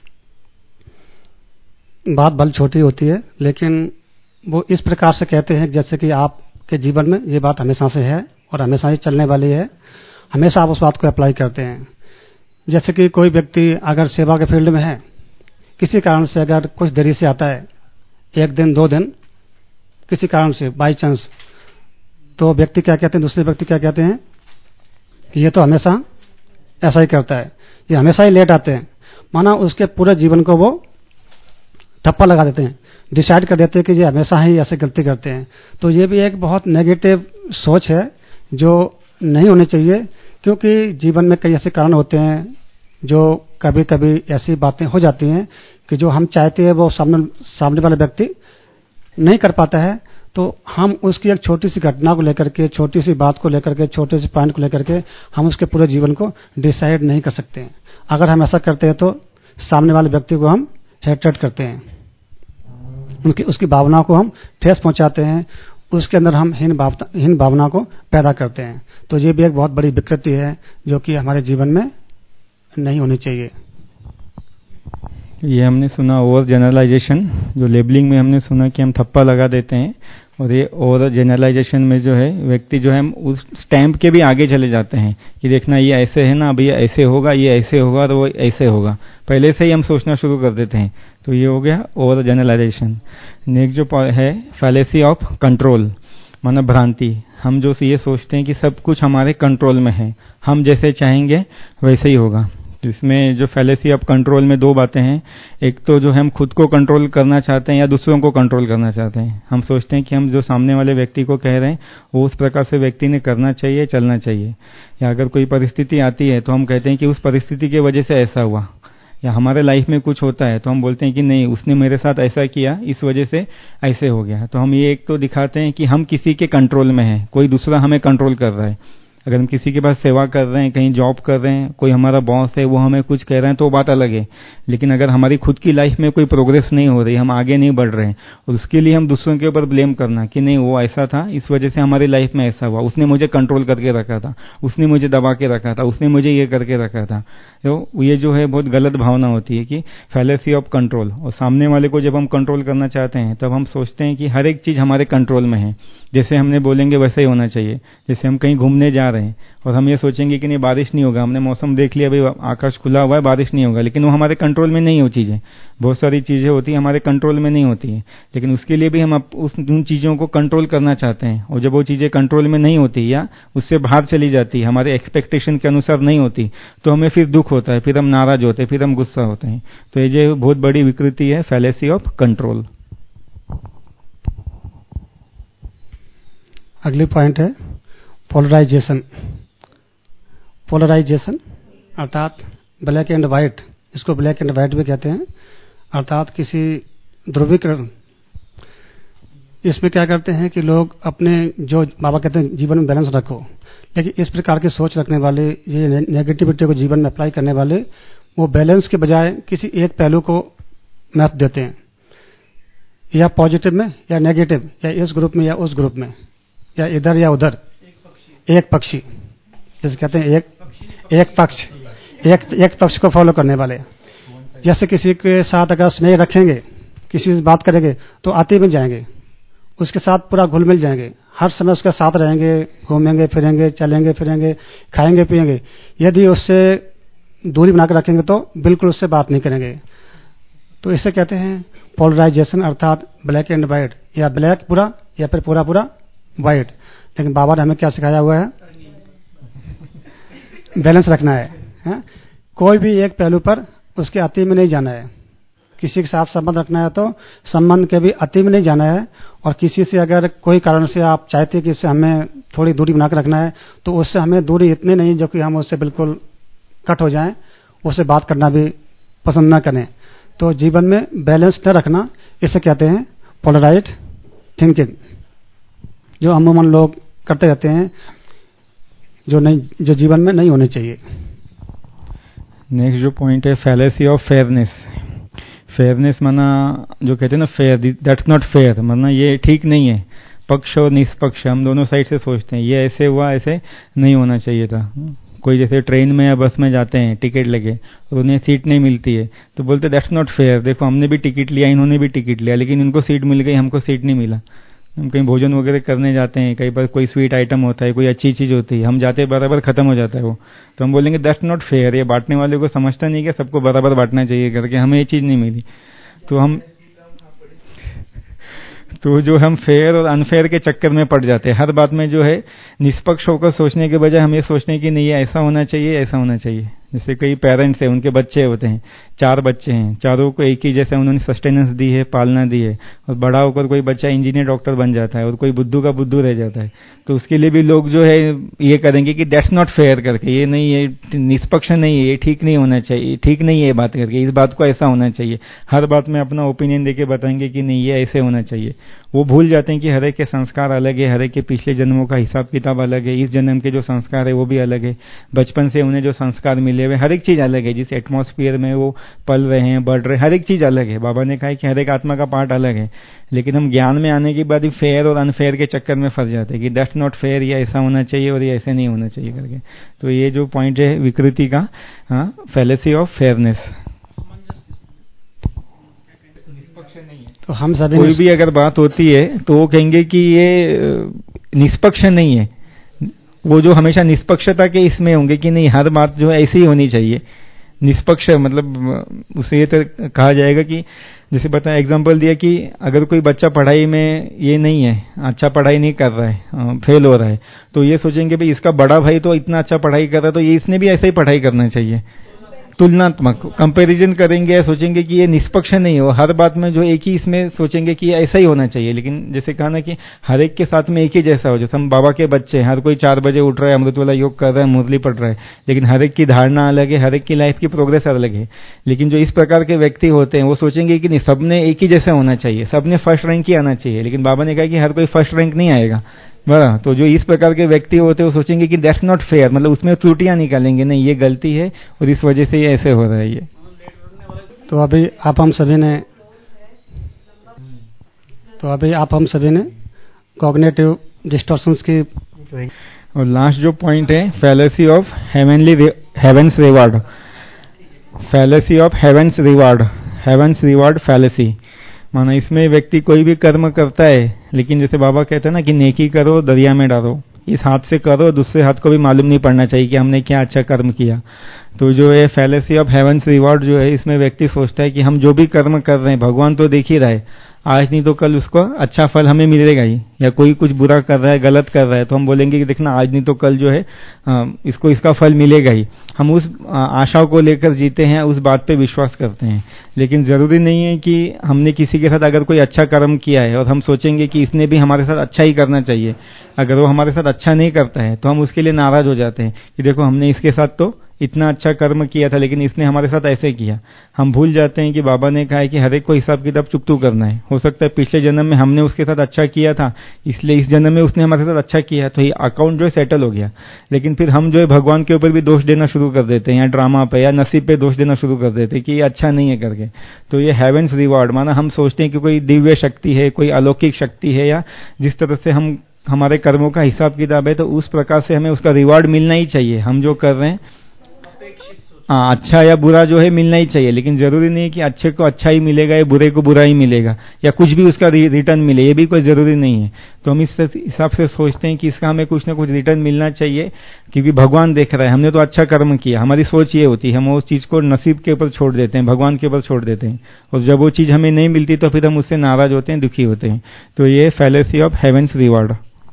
बात भले छोटी होती है, लेकिन वो इस प्रकार से कहते हैं जैसे कि आपके जीवन में ये बात हमेशा से है और हमेशा ही चलने वाली है। हमेशा आप उस बात को अप्लाई करते हैं। जैसे कि कोई व्यक्ति अगर सेवा के फील्ड में है, किसी कारण से अगर कुछ देरी से आता है, 1 दिन 2 दिन किसी कारण से बाई चांस, तो व्यक्ति क्या कहते हैं, दूसरे व्यक्ति क्या कहते हैं कि ये तो हमेशा ऐसा ही करता है, ये हमेशा ही लेट आते हैं। माना उसके पूरे जीवन को वो ठप्पा लगा देते हैं, डिसाइड कर देते हैं कि ये हमेशा ही ऐसे गलती करते हैं। तो ये भी एक बहुत नेगेटिव सोच है जो नहीं होनी चाहिए, क्योंकि जीवन में कई ऐसे कारण होते हैं जो कभी कभी ऐसी बातें हो जाती हैं कि जो हम चाहते हैं वो सामने वाला व्यक्ति नहीं कर पाता है। तो हम उसकी एक छोटी सी घटना को लेकर के, छोटी सी बात को लेकर के, छोटे से पॉइंट को लेकर के हम उसके पूरे जीवन को डिसाइड नहीं कर सकते हैं। अगर हम ऐसा करते हैं तो सामने वाले व्यक्ति को हम हेटरेट करते हैं, उसकी भावना को हम ठेस पहुंचाते हैं, उसके अंदर हम हीन भावना को पैदा करते हैं। तो ये भी एक बहुत बड़ी विकृति है जो कि हमारे जीवन में नहीं होनी चाहिए। ये हमने सुना ओवर जनरलाइजेशन, जो लेबलिंग में हमने सुना कि हम थप्पा लगा देते हैं। और ये ओवर जनरलाइजेशन में जो है व्यक्ति जो है हम उस स्टैंप के भी आगे चले जाते हैं कि देखना ये ऐसे है ना, अभी ये ऐसे होगा, ये ऐसे होगा और वो ऐसे होगा, पहले से ही हम सोचना शुरू कर देते हैं। तो ये हो गया ओवर जनरलाइजेशन। नेक्स्ट जो है फैलेसी ऑफ कंट्रोल। माना भ्रांति। हम जो ये सोचते हैं कि सब कुछ हमारे कंट्रोल में है, हम जैसे चाहेंगे वैसे ही होगा। इसमें जो फैलेसी ऑफ कंट्रोल में दो बातें हैं। एक तो जो हम खुद को कंट्रोल करना चाहते हैं या दूसरों को कंट्रोल करना चाहते हैं। हम सोचते हैं कि हम जो सामने वाले व्यक्ति को कह रहे हैं वो उस प्रकार से व्यक्ति ने करना चाहिए, चलना चाहिए। या अगर कोई परिस्थिति आती है तो हम कहते हैं कि उस परिस्थिति की वजह से ऐसा हुआ, या हमारे लाइफ में कुछ होता है तो हम बोलते हैं कि नहीं, उसने मेरे साथ ऐसा किया, इस वजह से ऐसे हो गया। तो हम ये एक तो दिखाते हैं कि हम किसी के कंट्रोल में हैं, कोई दूसरा हमें कंट्रोल कर रहा है। अगर हम किसी के पास सेवा कर रहे हैं, कहीं जॉब कर रहे हैं, कोई हमारा बॉस है, वो हमें कुछ कह रहे हैं तो वो बात अलग है। लेकिन अगर हमारी खुद की लाइफ में कोई प्रोग्रेस नहीं हो रही, हम आगे नहीं बढ़ रहे हैं, और उसके लिए हम दूसरों के ऊपर ब्लेम करना कि नहीं वो ऐसा था, इस वजह से हमारी लाइफ में ऐसा हुआ, उसने मुझे कंट्रोल करके रखा था, उसने मुझे दबा के रखा था, उसने मुझे ये करके रखा था। तो ये जो है बहुत गलत भावना होती है कि फैलेसी ऑफ कंट्रोल। और सामने वाले को जब हम कंट्रोल करना चाहते हैं तब हम सोचते हैं कि हर एक चीज हमारे कंट्रोल में है, जैसे हमने बोलेंगे वैसे ही होना चाहिए। जैसे हम कहीं घूमने जा रहे हैं और हम ये सोचेंगे कि नहीं बारिश नहीं होगा, हमने मौसम देख लिया, भाई आकाश खुला हुआ है, बारिश नहीं होगा, लेकिन वो हमारे कंट्रोल में नहीं हो चीजें। बहुत सारी चीजें होती है हमारे कंट्रोल में नहीं होती है, लेकिन उसके लिए भी हम उन चीजों को कंट्रोल करना चाहते हैं। और जब वो चीजें कंट्रोल में नहीं होती या उससे बाहर चली जाती, हमारे एक्सपेक्टेशन के अनुसार नहीं होती, तो हमें फिर दुख होता है, फिर हम नाराज होते हैं, फिर हम गुस्सा होते हैं। तो ये जो बहुत बड़ी विकृति है फैलेसी ऑफ कंट्रोल। अगली पॉइंट है पोलराइजेशन। पोलराइजेशन अर्थात ब्लैक एंड व्हाइट, इसको ब्लैक एंड व्हाइट भी कहते हैं, अर्थात किसी ध्रुवीकरण। इसमें क्या करते हैं कि लोग अपने जो बाबा कहते हैं जीवन में बैलेंस रखो, लेकिन इस प्रकार की सोच रखने वाले, ये नेगेटिविटी को जीवन में अप्लाई करने वाले, वो बैलेंस के बजाय किसी एक पहलू को महत्व देते हैं, या पॉजिटिव में या नेगेटिव, या इस ग्रुप में या उस ग्रुप में, या इधर या उधर, एक पक्षी जैसे कहते हैं, एक पक्ष को फॉलो करने वाले। जैसे किसी के साथ अगर स्नेह रखेंगे, किसी से बात करेंगे तो आते मिल जाएंगे, उसके साथ पूरा घुल मिल जाएंगे, हर समय उसके साथ रहेंगे, घूमेंगे फिरेंगे, चलेंगे फिरेंगे, खाएंगे पिएंगे। यदि उससे दूरी बनाकर रखेंगे तो बिल्कुल उससे बात नहीं करेंगे। तो इसे कहते हैं पोलराइजेशन, अर्थात ब्लैक एंड व्हाइट, या ब्लैक पूरा या फिर पूरा पूरा व्हाइट। लेकिन बाबा ने हमें क्या सिखाया हुआ है? बैलेंस रखना है? कोई भी एक पहलू पर उसके अति में नहीं जाना है। किसी के साथ संबंध रखना है तो संबंध के भी अति में नहीं जाना है, और किसी से अगर कोई कारण से आप चाहते हैं कि इससे हमें थोड़ी दूरी बनाकर रखना है, तो उससे हमें दूरी इतनी नहीं जो कि हम उससे बिल्कुल कट हो जाएं, उससे बात करना भी पसंद ना करें। तो जीवन में बैलेंस न रखना, इसे कहते हैं पोलराइज्ड थिंकिंग, जो अमूमन लोग करते रहते हैं, जो जीवन में नहीं होने चाहिए। नेक्स्ट जो पॉइंट है फैलेसी ऑफ फेयरनेस। फेयरनेस माना जो कहते हैं ना फेयर, दैट्स नॉट फेयर, माना ये ठीक नहीं है। पक्ष और निष्पक्ष हम दोनों साइड से सोचते हैं, ये ऐसे हुआ, ऐसे नहीं होना चाहिए था। कोई जैसे ट्रेन में या बस में जाते हैं, टिकट लेके और उन्हें सीट नहीं मिलती है तो बोलते दैट्स नॉट फेयर, देखो हमने भी टिकट लिया, इन्होंने भी टिकट लिया, लेकिन इनको सीट मिल गई, हमको सीट नहीं मिला। हम कहीं भोजन वगैरह करने जाते हैं, कई बार कोई स्वीट आइटम होता है, कोई अच्छी चीज होती है, हम जाते बराबर खत्म हो जाता है वो, तो हम बोलेंगे दैट्स नॉट फेयर, ये बांटने वाले को समझता नहीं कि सबको बराबर बांटना चाहिए करके, हमें ये चीज नहीं मिली। तो जो हम फेयर और अनफेयर के चक्कर में पड़ जाते हैं। हर बात में जो है निष्पक्ष होकर सोचने के बजाय हम ये सोचते हैं कि नहीं ये ऐसा होना चाहिए, ऐसा होना चाहिए। जैसे कई पेरेंट्स हैं, उनके बच्चे होते हैं, 4 बच्चे हैं, चारों को एक ही जैसे उन्होंने सस्टेनेंस दी है, पालना दी है, और बड़ा होकर कोई बच्चा इंजीनियर डॉक्टर बन जाता है और कोई बुद्धू का बुद्धू रह जाता है, तो उसके लिए भी लोग जो है ये करेंगे कि दैट्स नॉट फेयर करके, ये नहीं, ये निष्पक्ष नहीं है, ये ठीक नहीं होना चाहिए, ठीक नहीं है ये बात करके, इस बात को ऐसा होना चाहिए। हर बात में अपना ओपिनियन देके बताएंगे कि नहीं ये ऐसे होना चाहिए। वो भूल जाते हैं कि हर एक के संस्कार अलग है, हर एक के पिछले जन्मों का हिसाब किताब अलग है, इस जन्म के जो संस्कार है वो भी अलग है, बचपन से उन्हें जो संस्कार मिले हुए हर एक चीज अलग है, जिस एटमॉस्फेयर में वो पल रहे हैं, बढ़ रहे हैं, हर एक चीज अलग है। बाबा ने कहा कि हर एक आत्मा का पार्ट अलग है, लेकिन हम ज्ञान में आने के बाद ही फेयर और अनफेयर के चक्कर में फंस जाते हैं कि दैट्स नॉट फेयर, ये ऐसा होना चाहिए और ये ऐसे नहीं होना चाहिए करके। तो ये जो पॉइंट है विकृति का, फैलेसी ऑफ फेयरनेस। तो हम सभी कोई भी अगर बात होती है तो वो कहेंगे कि ये निष्पक्ष नहीं है, वो जो हमेशा निष्पक्षता के इसमें होंगे कि नहीं हर बात जो है ऐसी ही होनी चाहिए, निष्पक्ष, मतलब उसे ये तो कहा जाएगा कि जैसे बताया, एग्जाम्पल दिया कि अगर कोई बच्चा पढ़ाई में ये नहीं है, अच्छा पढ़ाई नहीं कर रहा है, फेल हो रहा है, तो ये सोचेंगे भाई इसका बड़ा भाई तो इतना अच्छा पढ़ाई कर रहा है, तो ये इसने भी ऐसा ही पढ़ाई करना चाहिए। तुलनात्मक कंपैरिजन करेंगे, सोचेंगे कि ये निष्पक्ष नहीं हो, हर बात में जो एक ही इसमें सोचेंगे कि ऐसा ही होना चाहिए। लेकिन जैसे कहा ना कि हर एक के साथ में एक ही जैसा हो, जैसे हम बाबा के बच्चे, हर कोई 4 बजे उठ रहा है, अमृत वाला योग कर रहा है, मुरली पढ़ रहा है, लेकिन हर एक की धारणा अलग है, हर एक की लाइफ की प्रोग्रेस अलग है। लेकिन जो इस प्रकार के व्यक्ति होते हैं वो सोचेंगे कि नहीं, सबने एक ही जैसा होना चाहिए, सबने फर्स्ट रैंक ही आना चाहिए। लेकिन बाबा ने कहा कि हर कोई फर्स्ट रैंक नहीं आएगा, बड़ा। तो जो इस प्रकार के व्यक्ति होते हैं वो सोचेंगे कि दैट्स नॉट फेयर, मतलब उसमें त्रुटियां निकालेंगे, नहीं ये गलती है और इस वजह से ये ऐसे हो रहा है ये। तो अभी आप हम सभी ने कॉग्निटिव डिस्टॉर्शंस की, और लास्ट जो पॉइंट है, fallacy of heaven's reward, fallacy of heaven's reward fallacy. माना इसमें व्यक्ति कोई भी कर्म करता है, लेकिन जैसे बाबा कहते हैं ना कि नेकी करो दरिया में डालो, इस हाथ से करो, दूसरे हाथ को भी मालूम नहीं पड़ना चाहिए कि हमने क्या अच्छा कर्म किया। तो जो है फैलेसी ऑफ हेवेंस रिवॉर्ड जो है, इसमें व्यक्ति सोचता है कि हम जो भी कर्म कर रहे हैं भगवान तो देख ही रहा है, आज नहीं तो कल उसको अच्छा फल हमें मिलेगा ही। या कोई कुछ बुरा कर रहा है, गलत कर रहा है, तो हम बोलेंगे कि देखना आज नहीं तो कल जो है इसको इसका फल मिलेगा ही। हम उस आशा को लेकर जीते हैं, उस बात पे विश्वास करते हैं। लेकिन जरूरी नहीं है कि हमने किसी के साथ अगर कोई अच्छा कर्म किया है और हम सोचेंगे कि इसने भी हमारे साथ अच्छा ही करना चाहिए, अगर वो हमारे साथ अच्छा नहीं करता है तो हम उसके लिए नाराज हो जाते हैं कि देखो हमने इसके साथ तो इतना अच्छा कर्म किया था, लेकिन इसने हमारे साथ ऐसे किया। हम भूल जाते हैं कि बाबा ने कहा है कि हर एक को हिसाब किताब चुकतू करना है। हो सकता है पिछले जन्म में हमने उसके साथ अच्छा किया था, इसलिए इस जन्म में उसने हमारे साथ अच्छा किया, तो ये अकाउंट जो है सेटल हो गया। लेकिन फिर हम जो है भगवान के ऊपर भी दोष देना शुरू कर देते हैं, या ड्रामा पे या नसीब पे दोष देना शुरू कर देते हैं कि ये अच्छा नहीं है करके। तो ये हेवेंस रिवॉर्ड, माना हम सोचते हैं कि कोई दिव्य शक्ति है, कोई अलौकिक शक्ति है, या जिस तरह से हम हमारे कर्मों का हिसाब किताब है, तो उस प्रकार से हमें उसका रिवॉर्ड मिलना ही चाहिए। हम जो कर रहे हैं अच्छा या बुरा जो है मिलना ही चाहिए, लेकिन जरूरी नहीं है कि अच्छे को अच्छा ही मिलेगा या बुरे को बुरा ही मिलेगा, या कुछ भी उसका रिटर्न मिले, ये भी कोई जरूरी नहीं है। तो हम इस हिसाब से सोचते हैं कि इसका हमें कुछ ना कुछ रिटर्न मिलना चाहिए, क्योंकि भगवान देख रहा है, हमने तो अच्छा कर्म किया। हमारी सोच ये होती है, हम उस चीज को नसीब के ऊपर छोड़ देते हैं, भगवान के ऊपर छोड़ देते हैं, और जब वो चीज हमें नहीं मिलती तो फिर हम उससे नाराज होते हैं, दुखी होते हैं। तो ये फैलेसी ऑफ हेवेंस रिवॉर्ड।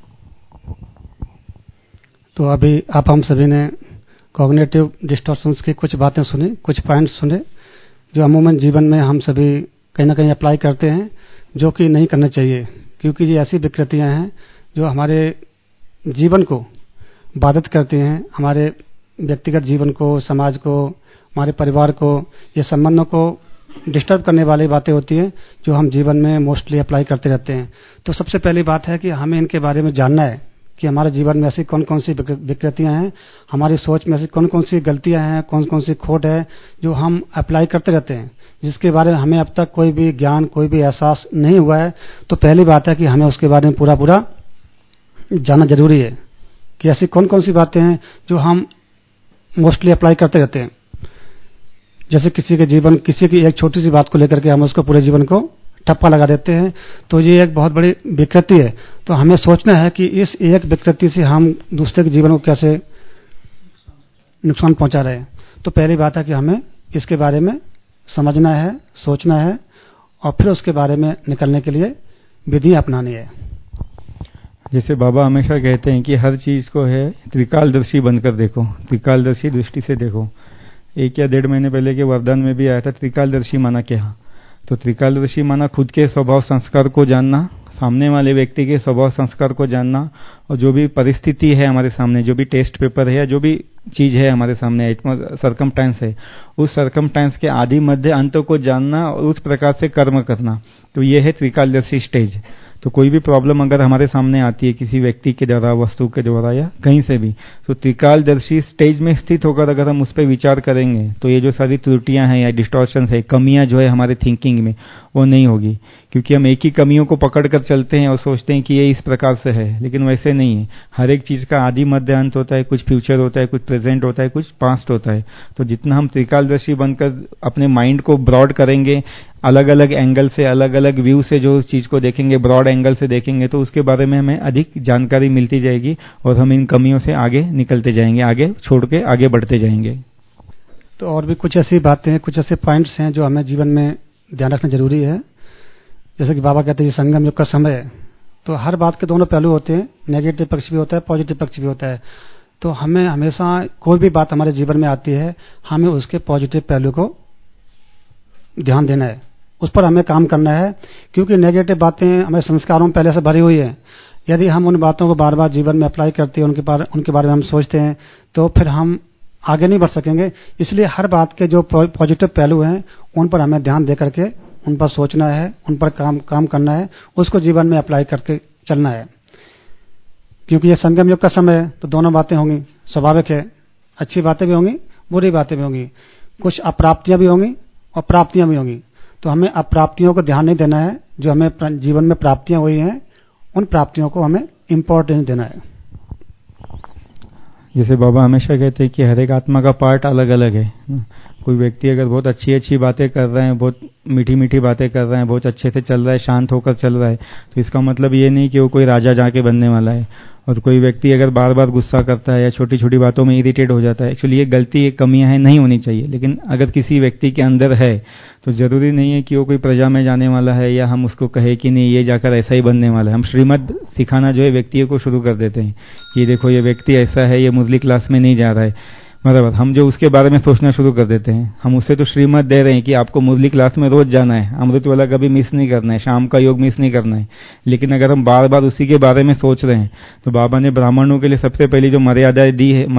तो अभी आप हम सभी ने कॉग्निटिव डिस्टॉर्शंस की कुछ बातें सुनी, कुछ पॉइंट्स सुने, जो अमूमन जीवन में हम सभी कहीं ना कहीं अप्लाई करते हैं, जो कि नहीं करना चाहिए, क्योंकि ये ऐसी विकृतियां हैं जो हमारे जीवन को बाधित करती हैं, हमारे व्यक्तिगत जीवन को, समाज को, हमारे परिवार को, ये संबंधों को डिस्टर्ब करने वाली बातें होती हैं, जो हम जीवन में मोस्टली अप्लाई करते रहते हैं। तो सबसे पहली बात है कि हमें इनके बारे में जानना है कि हमारे जीवन में ऐसी कौन कौन सी विकृतियां हैं, हमारी सोच में ऐसी कौन कौन सी गलतियां हैं, कौन कौन सी खोट है जो हम अप्लाई करते रहते हैं, जिसके बारे में हमें अब तक कोई भी ज्ञान, कोई भी एहसास नहीं हुआ है। तो पहली बात है कि हमें उसके बारे में पूरा जानना जरूरी है कि ऐसी कौन कौन सी बातें हैं जो हम मोस्टली अप्लाई करते रहते हैं। जैसे किसी के जीवन, किसी की एक छोटी सी बात को लेकर के हम उसको पूरे जीवन को ठप्पा लगा देते हैं, तो ये एक बहुत बड़ी विकृति है। तो हमें सोचना है कि इस एक विकृति से हम दूसरे के जीवन को कैसे नुकसान पहुंचा रहे हैं। तो पहली बात है कि हमें इसके बारे में समझना है, सोचना है, और फिर उसके बारे में निकलने के लिए विधियां अपनानी है। जैसे बाबा हमेशा कहते हैं कि हर चीज को है त्रिकालदर्शी बनकर देखो, त्रिकालदर्शी दृष्टि से देखो। 1 या 1.5 महीने पहले के वरदान में भी आया था त्रिकालदर्शी माना क्या। तो त्रिकालदर्शी माना खुद के स्वभाव संस्कार को जानना, सामने वाले व्यक्ति के स्वभाव संस्कार को जानना, और जो भी परिस्थिति है हमारे सामने, जो भी टेस्ट पेपर है या जो भी चीज है हमारे सामने, सर्कमस्टेंस है, उस सर्कमस्टेंस के आदि मध्य अंत को जानना और उस प्रकार से कर्म करना। तो ये है त्रिकालदर्शी स्टेज। तो कोई भी प्रॉब्लम अगर हमारे सामने आती है किसी व्यक्ति के द्वारा, वस्तु के द्वारा या कहीं से भी, तो त्रिकालदर्शी स्टेज में स्थित होकर अगर हम उस पर विचार करेंगे तो ये जो सारी त्रुटियां हैं या डिस्टॉर्शंस है, कमियां जो है हमारे थिंकिंग में, वो नहीं होगी। क्योंकि हम एक ही कमियों को पकड़ कर चलते हैं और सोचते हैं कि ये इस प्रकार से है, लेकिन वैसे नहीं है। हर एक चीज का आदि मध्य अंत होता है, कुछ फ्यूचर होता है, कुछ प्रेजेंट होता है, कुछ पास्ट होता है। तो जितना हम त्रिकालदर्शी बनकर अपने माइंड को ब्रॉड करेंगे, अलग अलग एंगल से, अलग अलग व्यू से जो उस चीज को देखेंगे, ब्रॉड एंगल से देखेंगे, तो उसके बारे में हमें अधिक जानकारी मिलती जाएगी और हम इन कमियों से आगे निकलते जाएंगे, आगे छोड़ के आगे बढ़ते जाएंगे। तो और भी कुछ ऐसी बातें हैं, कुछ ऐसे पॉइंट्स हैं जो हमें जीवन में ध्यान रखना जरूरी है। जैसे कि बाबा कहते हैं संगम युग का समय है, तो हर बात के दोनों पहलू होते हैं, नेगेटिव पक्ष भी होता है, पॉजिटिव पक्ष भी होता है। तो हमें हमेशा कोई भी बात हमारे जीवन में आती है, हमें उसके पॉजिटिव पहलू को ध्यान देना है, उस पर हमें काम करना है, क्योंकि नेगेटिव बातें हमारे संस्कारों में पहले से भरी हुई है। यदि हम उन बातों को बार बार जीवन में अप्लाई करते हैं, उनके बारे में हम सोचते हैं, तो फिर हम आगे नहीं बढ़ सकेंगे। इसलिए हर बात के जो पॉजिटिव पहलू हैं उन पर हमें ध्यान दे करके उन पर सोचना है, उन पर काम करना है, उसको जीवन में अप्लाई करके चलना है। क्योंकि ये संगम युग का समय है, तो दोनों बातें होंगी, स्वाभाविक है। अच्छी बातें भी होंगी, बुरी बातें भी होंगी, कुछ अप्राप्तियां भी होंगी और प्राप्तियां भी होंगी। तो हमें अप्राप्तियों को ध्यान नहीं देना है, जो हमें जीवन में प्राप्तियां हुई हैं उन प्राप्तियों को हमें इंपॉर्टेंस देना है। जैसे बाबा हमेशा कहते हैं कि हर एक आत्मा का पार्ट अलग अलग है। कोई व्यक्ति अगर बहुत अच्छी अच्छी बातें कर रहे हैं, बहुत मीठी मीठी बातें कर रहे हैं, बहुत अच्छे से चल रहा है, शांत होकर चल रहा है, तो इसका मतलब ये नहीं कि वो कोई राजा जाके बनने वाला है। और कोई व्यक्ति अगर बार बार गुस्सा करता है या छोटी छोटी बातों में इरिटेट हो जाता है, एक्चुअली ये गलती, ये कमियां हैं, नहीं होनी चाहिए। लेकिन अगर किसी व्यक्ति के अंदर है तो जरूरी नहीं है कि वो कोई प्रजा में जाने वाला है, या हम उसको कहे कि नहीं ये जाकर ऐसा ही बनने वाला है। हम श्रीमत सिखाना जो है व्यक्तियों को शुरू कर देते हैं कि देखो ये व्यक्ति ऐसा है, ये मुरली क्लास में नहीं जा रहा है, मतलब हम जो उसके बारे में सोचना शुरू कर देते हैं। हम उससे तो श्रीमत दे रहे हैं कि आपको मुरली क्लास में रोज जाना है, अमृत वाला कभी मिस नहीं करना है, शाम का योग मिस नहीं करना है। लेकिन अगर हम बार बार उसी के बारे में सोच रहे हैं, तो बाबा ने ब्राह्मणों के लिए सबसे पहली जो मर्यादा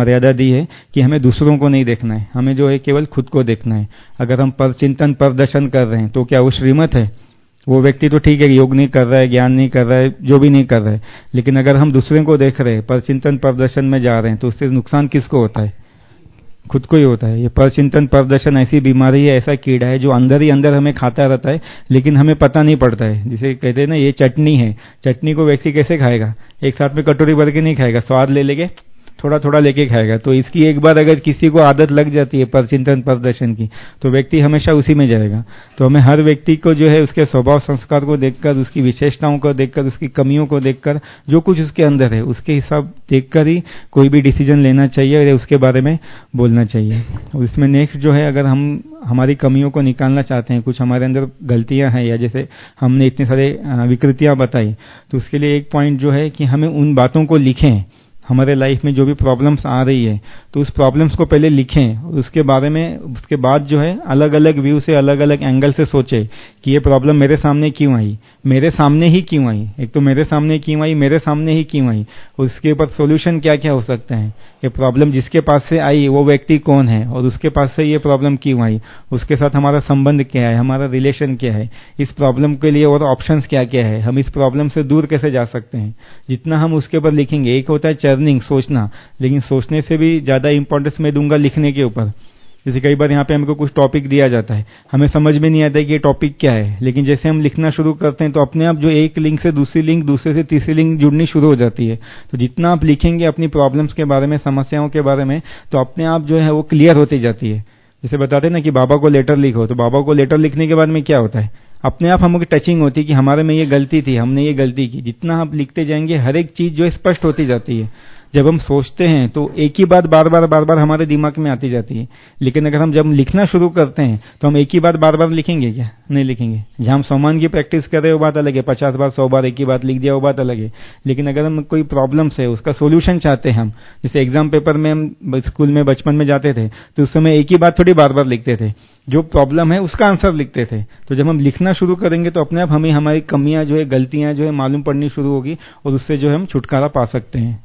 दी है कि हमें दूसरों को नहीं देखना है, हमें जो है केवल खुद को देखना है। अगर हम पर चिंतन पर दर्शन कर रहे हैं तो क्या वो श्रीमत है? वो व्यक्ति तो ठीक है, योग नहीं कर रहा है, ज्ञान नहीं कर रहा है, जो भी नहीं कर रहा है, लेकिन अगर हम दूसरे को देख रहे हैं, पर चिंतन पर दर्शन में जा रहे हैं, तो उससे नुकसान किसको होता है? खुद को ही होता है। ये परचिंतन परदर्शन ऐसी बीमारी है, ऐसा कीड़ा है जो अंदर ही अंदर हमें खाता रहता है, लेकिन हमें पता नहीं पड़ता है। जिसे कहते हैं ना ये चटनी है, चटनी को व्यक्ति कैसे खाएगा? एक साथ में कटोरी भर के नहीं खाएगा, स्वाद ले लेके थोड़ा थोड़ा लेके खाएगा। तो इसकी एक बार अगर किसी को आदत लग जाती है परचिंतन परदर्शन की, तो व्यक्ति हमेशा उसी में जाएगा। तो हमें हर व्यक्ति को जो है उसके स्वभाव संस्कार को देखकर, उसकी विशेषताओं को देखकर, उसकी कमियों को देखकर, जो कुछ उसके अंदर है उसके हिसाब देखकर ही कोई भी डिसीजन लेना चाहिए और उसके बारे में बोलना चाहिए। और इसमें नेक्स्ट जो है, अगर हम हमारी कमियों को निकालना चाहते हैं, कुछ हमारे अंदर गलतियां हैं, या जैसे हमने इतने सारे विकृतियां बताई, तो उसके लिए एक पॉइंट जो है कि हमें उन बातों को लिखें। हमारे लाइफ में जो भी प्रॉब्लम्स आ रही है, तो उस प्रॉब्लम्स को पहले लिखें, उसके बारे में उसके बाद जो है अलग अलग व्यू से, अलग अलग एंगल से सोचें कि ये प्रॉब्लम मेरे सामने क्यों आई, मेरे सामने ही क्यों आई। एक तो मेरे सामने क्यों आई, मेरे सामने ही क्यों आई, उसके ऊपर सोल्यूशन क्या क्या हो सकते हैं। ये प्रॉब्लम जिसके पास से आई वो व्यक्ति कौन है, और उसके पास से ये प्रॉब्लम क्यों आई, उसके साथ हमारा संबंध क्या है, हमारा रिलेशन क्या है, इस प्रॉब्लम के लिए और ऑप्शंस क्या क्या है, हम इस प्रॉब्लम से दूर कैसे जा सकते हैं। जितना हम उसके ऊपर लिखेंगे, एक होता है चर्निंग, सोचना, लेकिन सोचने से भी ज्यादा इंपॉर्टेंस मैं दूंगा लिखने के ऊपर। जैसे कई बार यहाँ पे हमको कुछ टॉपिक दिया जाता है, हमें समझ में नहीं आता है कि ये टॉपिक क्या है, लेकिन जैसे हम लिखना शुरू करते हैं तो अपने आप जो एक लिंक से दूसरी लिंक, दूसरे से तीसरी लिंक जुड़नी शुरू हो जाती है। तो जितना आप लिखेंगे अपनी प्रॉब्लम्स के बारे में, समस्याओं के बारे में, तो अपने आप जो है वो क्लियर होती जाती है। जैसे बताते हैं ना कि बाबा को लेटर लिखो, तो बाबा को लेटर लिखने के बाद में क्या होता है, अपने आप हमको टचिंग होती है कि हमारे में ये गलती थी, हमने ये गलती की। जितना आप लिखते जाएंगे हर एक चीज जो है स्पष्ट होती जाती है। जब हम सोचते हैं तो एक ही बात बार बार हमारे दिमाग में आती जाती है, लेकिन अगर हम जब लिखना शुरू करते हैं तो हम एक ही बात बार बार लिखेंगे क्या? नहीं लिखेंगे। जहां हम सम्मान की प्रैक्टिस कर रहे हो बात अलग है, 50 बार 100 बार एक ही बात लिख दिया वो बात अलग है। लेकिन अगर हम कोई प्रॉब्लम है उसका सोल्यूशन चाहते हैं, हम जैसे एग्जाम पेपर में हम स्कूल में बचपन में जाते थे तो उस समय एक ही बात थोड़ी बार बार लिखते थे, जो प्रॉब्लम है उसका आंसर लिखते थे। तो जब हम लिखना शुरू करेंगे तो अपने आप हमें हमारी कमियां जो है, गलतियां जो है मालूम पड़नी शुरू होगी, और उससे जो है हम छुटकारा पा सकते हैं।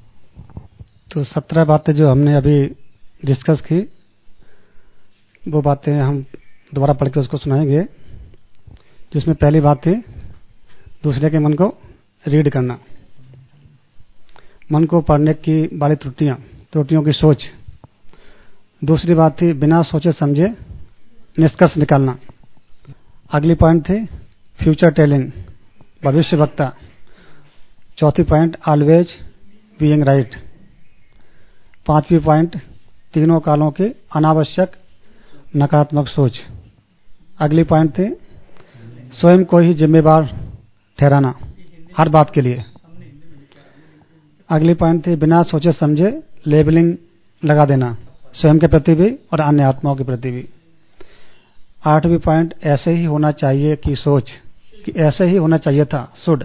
तो 17 बातें जो हमने अभी डिस्कस की, वो बातें हम दोबारा पढ़ के उसको सुनाएंगे। जिसमें पहली बात थी दूसरे के मन को रीड करना, मन को पढ़ने की वाली त्रुटियों की सोच। दूसरी बात थी बिना सोचे समझे निष्कर्ष निकालना। अगली पॉइंट थी फ्यूचर टेलिंग, भविष्य वक्ता। चौथी पॉइंट ऑलवेज बीइंग राइट। पांचवी पॉइंट तीनों कालों की अनावश्यक नकारात्मक सोच। अगली पॉइंट थी स्वयं को ही जिम्मेवार ठहराना हर बात के लिए। अगली पॉइंट थी बिना सोचे समझे लेबलिंग लगा देना। स्वयं के प्रति भी और अन्य आत्माओं के प्रति भी। 8वीं पॉइंट, ऐसे ही होना चाहिए कि सोच, कि ऐसे ही होना चाहिए था, शुड।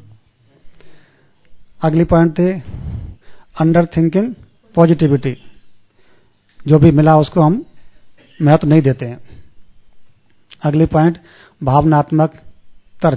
अगली पॉइंट थी अंडर थिंकिंग पॉजिटिविटी, जो भी मिला उसको हम महत्व नहीं देते हैं। अगली पॉइंट भावनात्मक तर्क।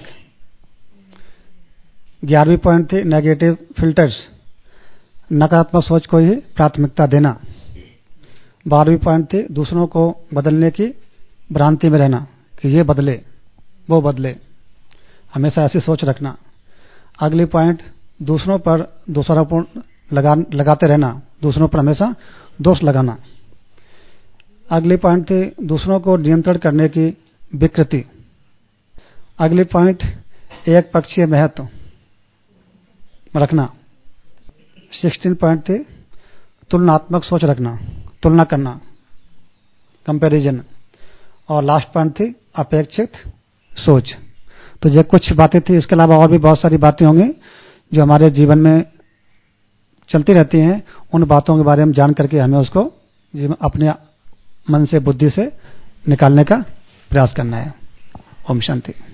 11वीं पॉइंट थी नेगेटिव फिल्टर्स, नकारात्मक सोच को ही प्राथमिकता देना। 12वीं पॉइंट थी दूसरों को बदलने की भ्रांति में रहना, कि ये बदले वो बदले, हमेशा ऐसी सोच रखना। अगली पॉइंट दूसरों पर दोषारोपण लगाते रहना, दूसरों पर हमेशा दोष लगाना। अगली पॉइंट थी दूसरों को नियंत्रण करने की विकृति। अगली पॉइंट एक पक्षीय महत्व रखना। 16 पॉइंट थी तुलनात्मक सोच रखना, तुलना करना, कंपैरिजन। और लास्ट पॉइंट थी अपेक्षित सोच। तो ये कुछ बातें थी, इसके अलावा और भी बहुत सारी बातें होंगी जो हमारे जीवन में चलती रहती हैं। उन बातों के बारे में जान करके हमें उसको अपने मन से, बुद्धि से निकालने का प्रयास करना है। ओम शांति।